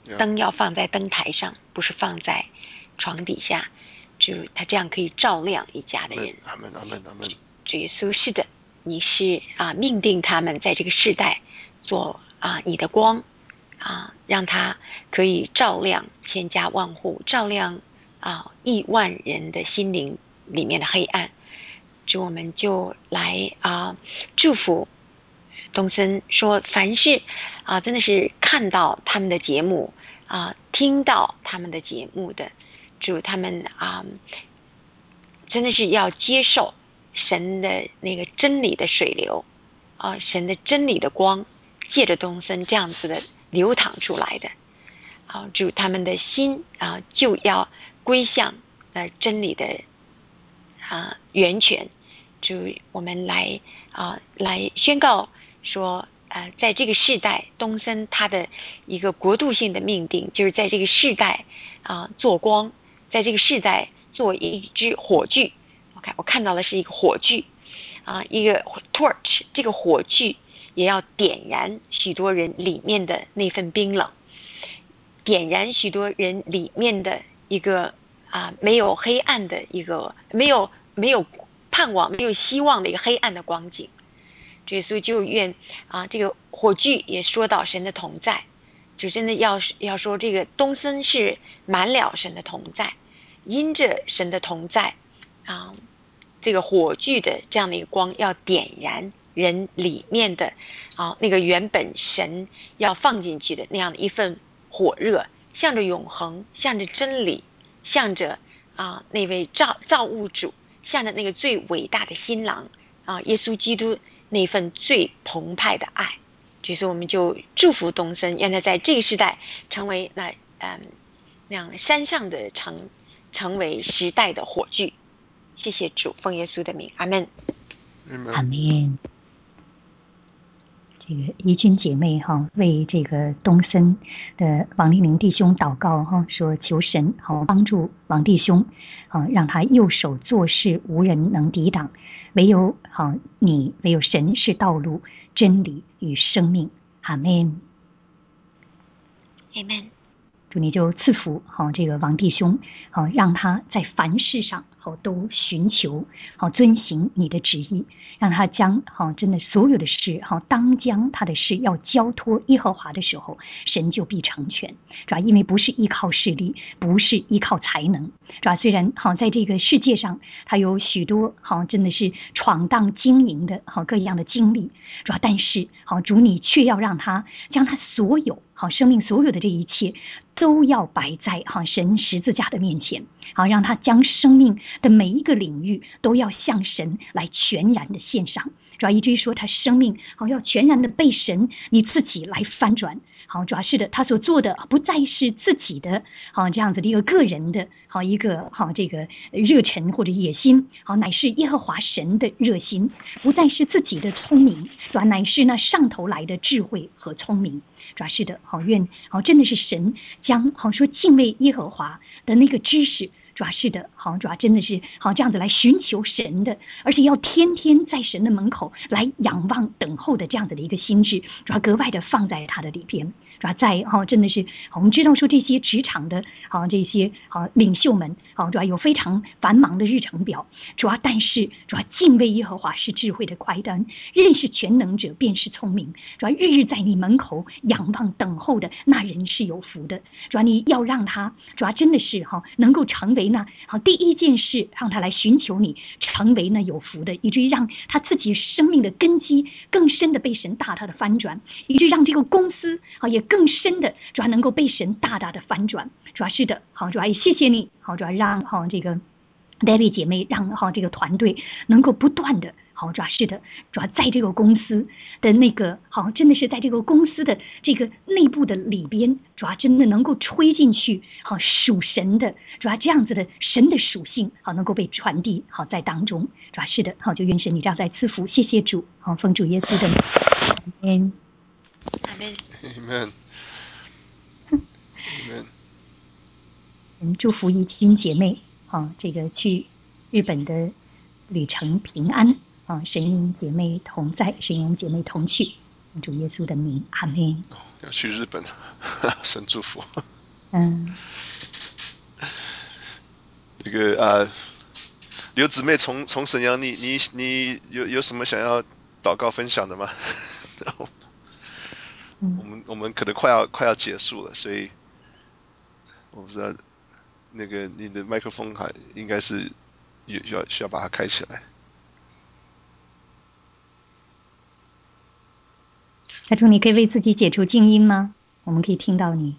Yeah. 灯要放在灯台上，不是放在床底下，就他这样可以照亮一家的人。 阿门阿门阿门。 主耶稣，是的，你是啊命定他们在这个世代做啊你的光啊，让他可以照亮千家万户，照亮啊亿万人的心灵里面的黑暗。主，我们就来啊祝福东森，说凡是啊真的是看到他们的节目啊，听到他们的节目的，主他们啊真的是要接受神的那个真理的水流啊，神的真理的光借着东森这样子的流淌出来的啊，主他们的心啊就要归向呃真理的啊源泉。主，我们来啊来宣告说呃在这个世代，东森他的一个国度性的命定，就是在这个世代啊做光，在这个世代做一支火炬。OK， 我看到的是一个火炬啊，一个 torch， 这个火炬也要点燃许多人里面的那份冰冷，点燃许多人里面的一个啊没有黑暗的一个没有没有盼望没有希望的一个黑暗的光景。耶稣就愿啊这个火炬也说到神的同在，就真的要要说这个东森是满了神的同在，因着神的同在啊，这个火炬的这样的一个光要点燃人里面的啊那个原本神要放进去的那样的一份火热，向着永恒，向着真理，向着啊那位造造物主，向着那个最伟大的新郎啊耶稣基督那份最澎湃的爱。所以我们就祝福东森，愿他在这个时代成为那嗯那样山上的成成为时代的火炬。谢谢主，奉耶稣的名，阿门。 阿门。这个怡君姐妹哈，为这个东森的王立明弟兄祷告哈，说求神好帮助王弟兄，啊，让他右手做事无人能抵挡，唯有好你，唯有神是道路、真理与生命。阿门。 阿门。 主，你就赐福好这个王弟兄，好让他在凡事上好都寻求好遵行你的旨意，让他将好真的所有的事好当将他的事要交托耶和华的时候，神就必成全。主要因为不是依靠势力，不是依靠才能，主要虽然好在这个世界上他有许多好真的是闯荡经营的好各样的经历，主要但是好主你却要让他将他所有好生命所有的这一切都要摆在好神十字架的面前，好让他将生命的每一个领域都要向神来全然的献上。主要以至于说他生命好要全然的被神你自己来翻转。好，主要是的，他所做的不再是自己的好这样子的一个个人的好一个好这个热忱或者野心，好乃是耶和华神的热心，不再是自己的聪明，主要乃是那上头来的智慧和聪明。主要是的，好愿好真的是神将好说敬畏耶和华的那个知识，主要是的，好主要真的是好这样子来寻求神的，而且要天天在神的门口来仰望等候的这样子的一个心智，主要格外的放在他的里边。主要在好真的是我们知道说这些职场的好这些好领袖们好主要有非常繁忙的日程表，主要但是主要敬畏耶和华是智慧的开端，认识全能者便是聪明。主要日日在你门口仰望等候的那人是有福的。主要你要让他主要真的是哈能够成为那好第一件事，让他来寻求你，成为那有福的，以至于让他自己生命的根基更深的被神大大的翻转，以至于让这个公司好也更深的主要能够被神大大的翻转。主要是的，好主要也谢谢你，好主要让好这个 David 姐妹让好这个团队能够不断的好主要是的，主要在这个公司的那个好真的是在这个公司的这个内部的里边，主要真的能够吹进去好属神的，主要这样子的神的属性好能够被传递好在当中。主要是的，好就愿神你这样在赐福，谢谢主，好奉主耶稣的名， 阿门。 Amen。Amen。 我们祝福怡君姐妹好这个去日本的旅程平安啊，神与姐妹同在，神与姐妹同去。 主耶稣的名，阿们。 要去日本，神祝福。 嗯， 这个啊，刘姊妹从从沈阳，你你你有有什么想要祷告分享的吗？我们我们可能快要快要结束了，所以我不知道那个你的麦克风还应该是需要需要把它开起来。 他说：“你可以为自己解除静音吗？我们可以听到你。”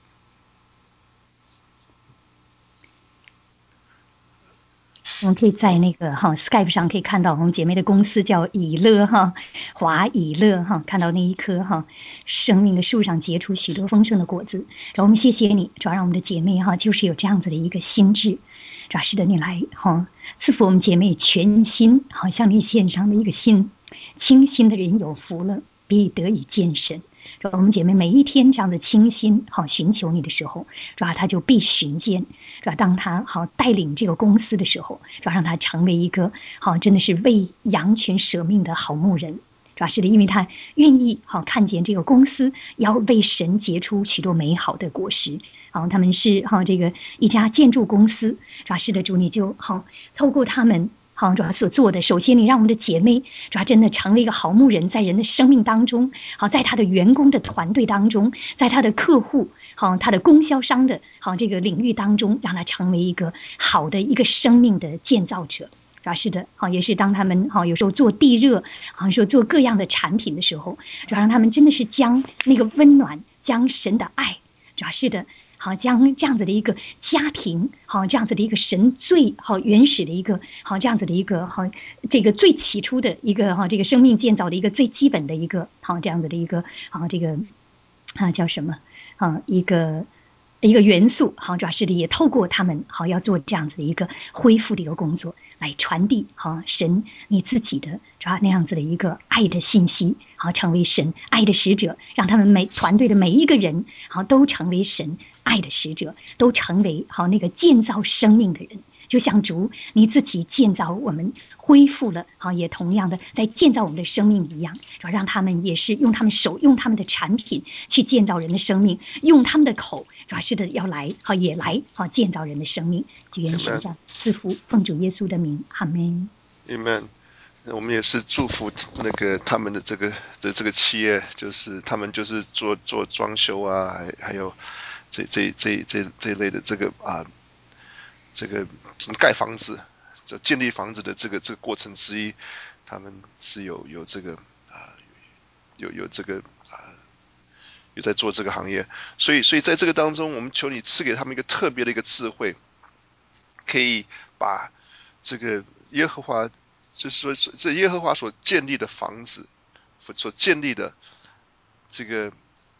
我们可以在那个哈 Skype 上可以看到我们姐妹的公司叫以乐哈华以乐哈，看到那一棵哈生命的树上结出许多丰盛的果子。然后我们谢谢你，主要让我们的姐妹哈就是有这样子的一个心智，主要是的你来哈赐福我们姐妹全心好向你献上的一个心，清心的人有福了，必得以见神。主要我们姐妹每一天这样的清心好寻求你的时候，主要她就必寻见。主要当她好带领这个公司的时候，主要让她成为一个好真的是为羊群舍命的好牧人。主要是的，因为她愿意好看见这个公司要为神结出许多美好的果实。好，他们是好这个一家建筑公司。主要是的，主你就好透过他们。好，主要所做的，首先你让我们的姐妹，主要真的成为一个好牧人，在人的生命当中，好，在他的员工的团队当中，在他的客户，好，他的供销商的，好这个领域当中，让他成为一个好的一个生命的建造者。主要是的，好，也是当他们好有时候做地热，好说做各样的产品的时候，主要让他们真的是将那个温暖，将神的爱，主要是的。好，将这样子的一个家庭，好这样子的一个神最好原始的一个好这样子的一个好这个最起初的一个好这个生命建造的一个最基本的一个好这样子的一个好这个啊叫什么啊一个一个元素，好主要是的也透过他们好要做这样子的一个恢复的一个工作，来传递好神你自己的主要那样子的一个爱的信息，好成为神爱的使者，让他们每团队的每一个人好都成为神爱的使者，都成为好那个建造生命的人，就像主你自己建造我们恢复了好也同样的在建造我们的生命一样，让他们也是用他们手用他们的产品去建造人的生命，用他们的口主要是的要来好也来好建造人的生命。愿神这样赐福，奉主耶稣的名，阿们。 Amen。我们也是祝福那个他们的这个的这个企业，就是他们就是做做装修啊，还还有这这这这这一类的这个啊，这个盖房子，就建立房子的这个这个过程之一，他们是有有这个啊有有这个啊有在做这个行业，所以所以在这个当中，我们求你赐给他们一个特别的一个智慧，可以把这个耶和华。就是说，这耶和华所建立的房子，所建立的这个，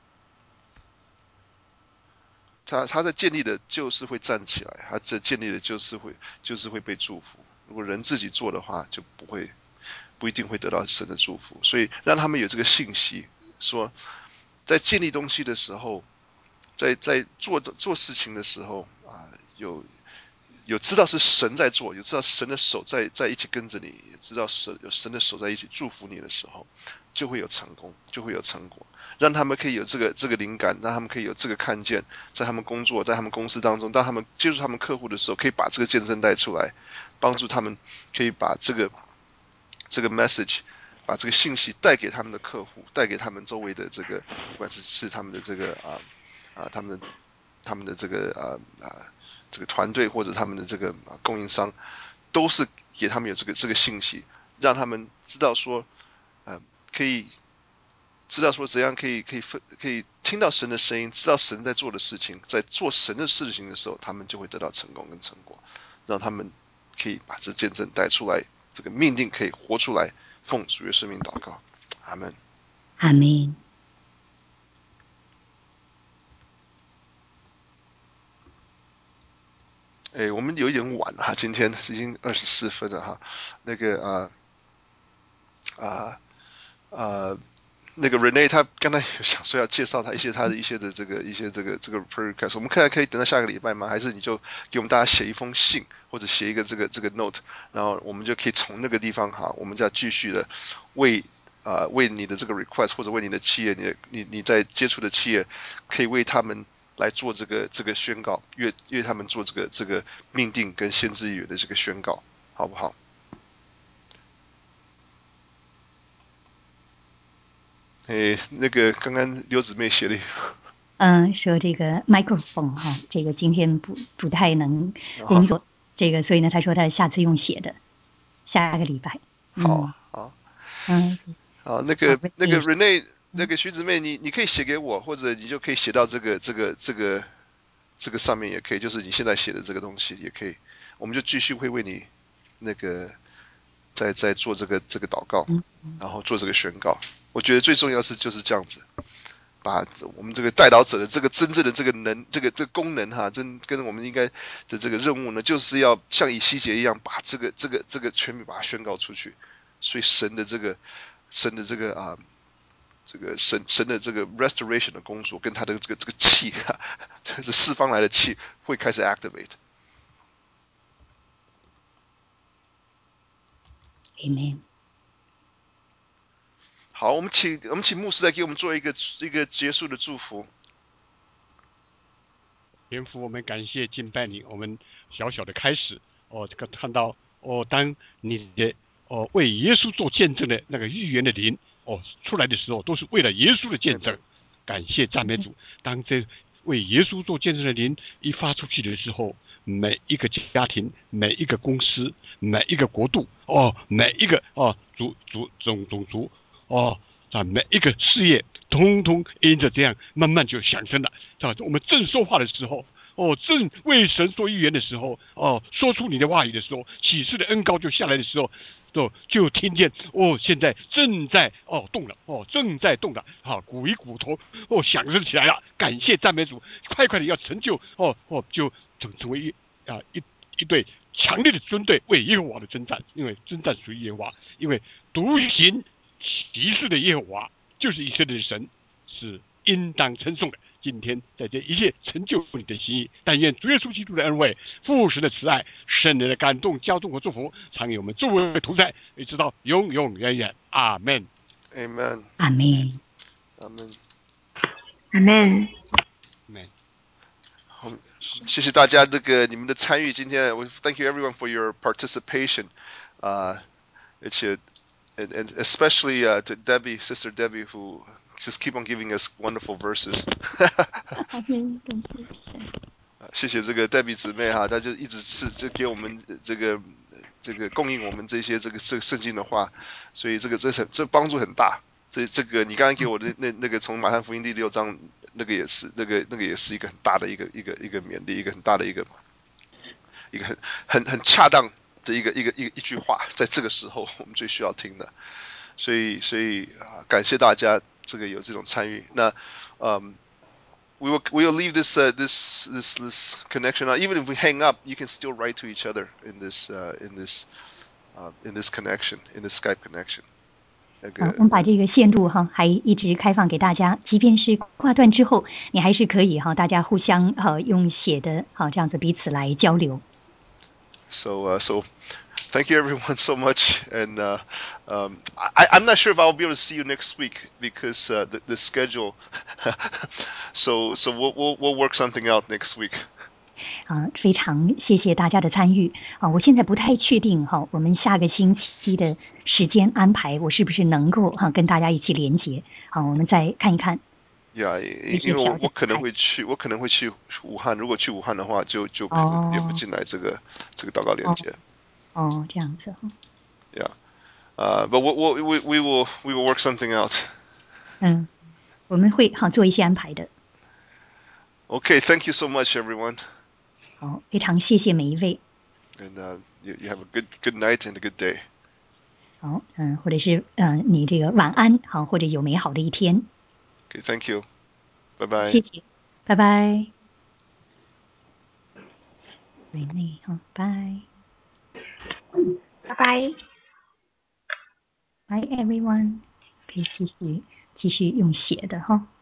他他在建立的，就是会站起来；他这建立的，就是会就是会被祝福。如果人自己做的话，就不会不一定会得到神的祝福。所以让他们有这个信息，说在建立东西的时候，在在做做事情的时候啊，有。有知道是神在做，有知道神的手在在一起跟着你，也知道神有神的手在一起祝福你的时候，就会有成功，就会有成果。让他们可以有这个这个灵感，让他们可以有这个看见，在他们工作，在他们公司当中，当他们接触他们客户的时候，可以把这个见证带出来，帮助他们可以把这个这个 message， 把这个信息带给他们的客户，带给他们周围的这个，不管是是他们的这个啊啊他们的他们的这个啊啊。这个团队或者他们的这个供应商，都是给他们有这个这个信息，让他们知道说，呃，可以知道说怎样可以可以分可以听到神的声音，知道神在做的事情，在做神的事情的时候，他们就会得到成功跟成果，让他们可以把这见证带出来，这个命定可以活出来。奉主耶稣名祷告，阿门， 阿门。 哎，我们有一点晚了哈，今天已经二十四分了哈。那个啊啊啊，那个 Renee 他刚才有想说要介绍他一些他的一些的这个一些这个这个 podcast， 我们看可以等到下个礼拜吗？还是你就给我们大家写一封信，或者写一个这个这个 note， 然后我们就可以从那个地方哈，我们再继续的为啊、呃、为你的这个 request 或者为你的企业，你你你在接触的企业，可以为他们来做这个这个宣告，为为他们做这个这个命定跟先知语的这个宣告，好不好？哎，那个刚刚刘姊妹写了一个。 嗯，说这个 microphone 哈，这个今天不不太能工作，这个所以呢，他说他下次用写的，下个礼拜。 好，好， 嗯， 好，那个那个 Renee， 那个徐姊妹，你你可以写给我，或者你就可以写到这个这个这个这个上面也可以，就是你现在写的这个东西也可以，我们就继续会为你那个在在做这个这个祷告，然后做这个宣告。我觉得最重要是就是这样子。把我们这个代祷者的这个真正的这个能，这个这个功能哈，真跟我们应该的这个任务呢，就是要像以西结一样，把这个这个这个全部把它宣告出去。所以神的这个神的这个啊，这个神神的这个 restoration 的工作，跟他的这个这个气哈，这是四方来的气会开始 activate。Amen。好，我们请我们请牧师再给我们做一个一个结束的祝福。 天父，我们感谢敬拜你，我们小小的开始哦，这个看到哦，当你的哦为耶稣做见证的那个预言的灵哦出来的时候，都是为了耶稣的见证。感谢赞美主，当这为耶稣做见证的灵一发出去的时候，每一个家庭、每一个公司、每一个国度哦，每一个哦族族种种族哦，在每一个事业，通通因着这样慢慢就响声了。在我们正说话的时候，哦，正为神说预言的时候，哦，说出你的话语的时候，启示的恩膏就下来的时候，就就听见哦，现在正在哦动了，哦正在动了，好、哦、骨与骨头哦响声起来了，感谢赞美主，快快的要成就哦哦就成成为一啊一一队强烈的军队为耶和华的征战，因为征战属于耶和华，因为独行奇事的耶和华就是以色列的神，是应当称颂的。今天在这一切成就你的心意，但愿主耶稣基督的恩惠、父神的慈爱、圣灵的感动、交通和祝福，常有我们诸位同在，一直到永永远远。阿门。 Amen。 阿门。 阿门。 阿门。 阿门。 好，谢谢大家这个你们的参与。今天我 thank you everyone for your participation。啊、uh, 而且 and, and especially uh, to Debbie, Sister Debbie, who just keep on giving us wonderful verses. 谢谢这个黛比姊妹哈，她就一直是就给我们这个这个供应我们这些这个圣圣经的话，所以这个这很这帮助很大。这这个你刚刚给我的那那个从马太福音第六章那个也是那个那个也是一个很大的一个一个一个勉励，一个很大的一个一个很很很恰当的一个一个一个一句话，在这个时候我们最需要听的。所以所以啊，感谢大家这个有这种参与。那嗯。We will we will leave this uh, this this this connection. Uh, even if we hang up, you can still write to each other in this uh, in this uh, in this connection in this Skype connection. 啊，我们把这个线路哈还一直开放给大家，即便是挂断之后，你还是可以哈，大家互相哈用写的哈这样子彼此来交流。 So uh, so. Thank you everyone so much, and uh, um, I, I'm not sure if I'll be able to see you next week because uh, the, the schedule. so so we'll, we'll we'll work something out next week. 啊，非常谢谢大家的参与啊！我现在不太确定哈，我们下个星期的时间安排，我是不是能够哈跟大家一起连接？好，我们再看一看。 Yeah， 因为我我可能会去，我可能会去武汉。如果去武汉的话，就就可能连不进来这个、哦、这个祷告连接。 哦，这样子哈。 Yeah， uh, but we we we we will we will work something out. 嗯，我们会好做一些安排的。 Okay, thank you so much, everyone. 好，非常谢谢每一位。 And uh, you you have a good good night and a good day. 好，嗯，或者是嗯、呃，你这个晚安，好，或者有美好的一天。 Okay, thank you. Bye bye. 谢谢，拜拜。美丽，好，拜。 拜拜。 Bye everyone，可以继续继续用写的哈。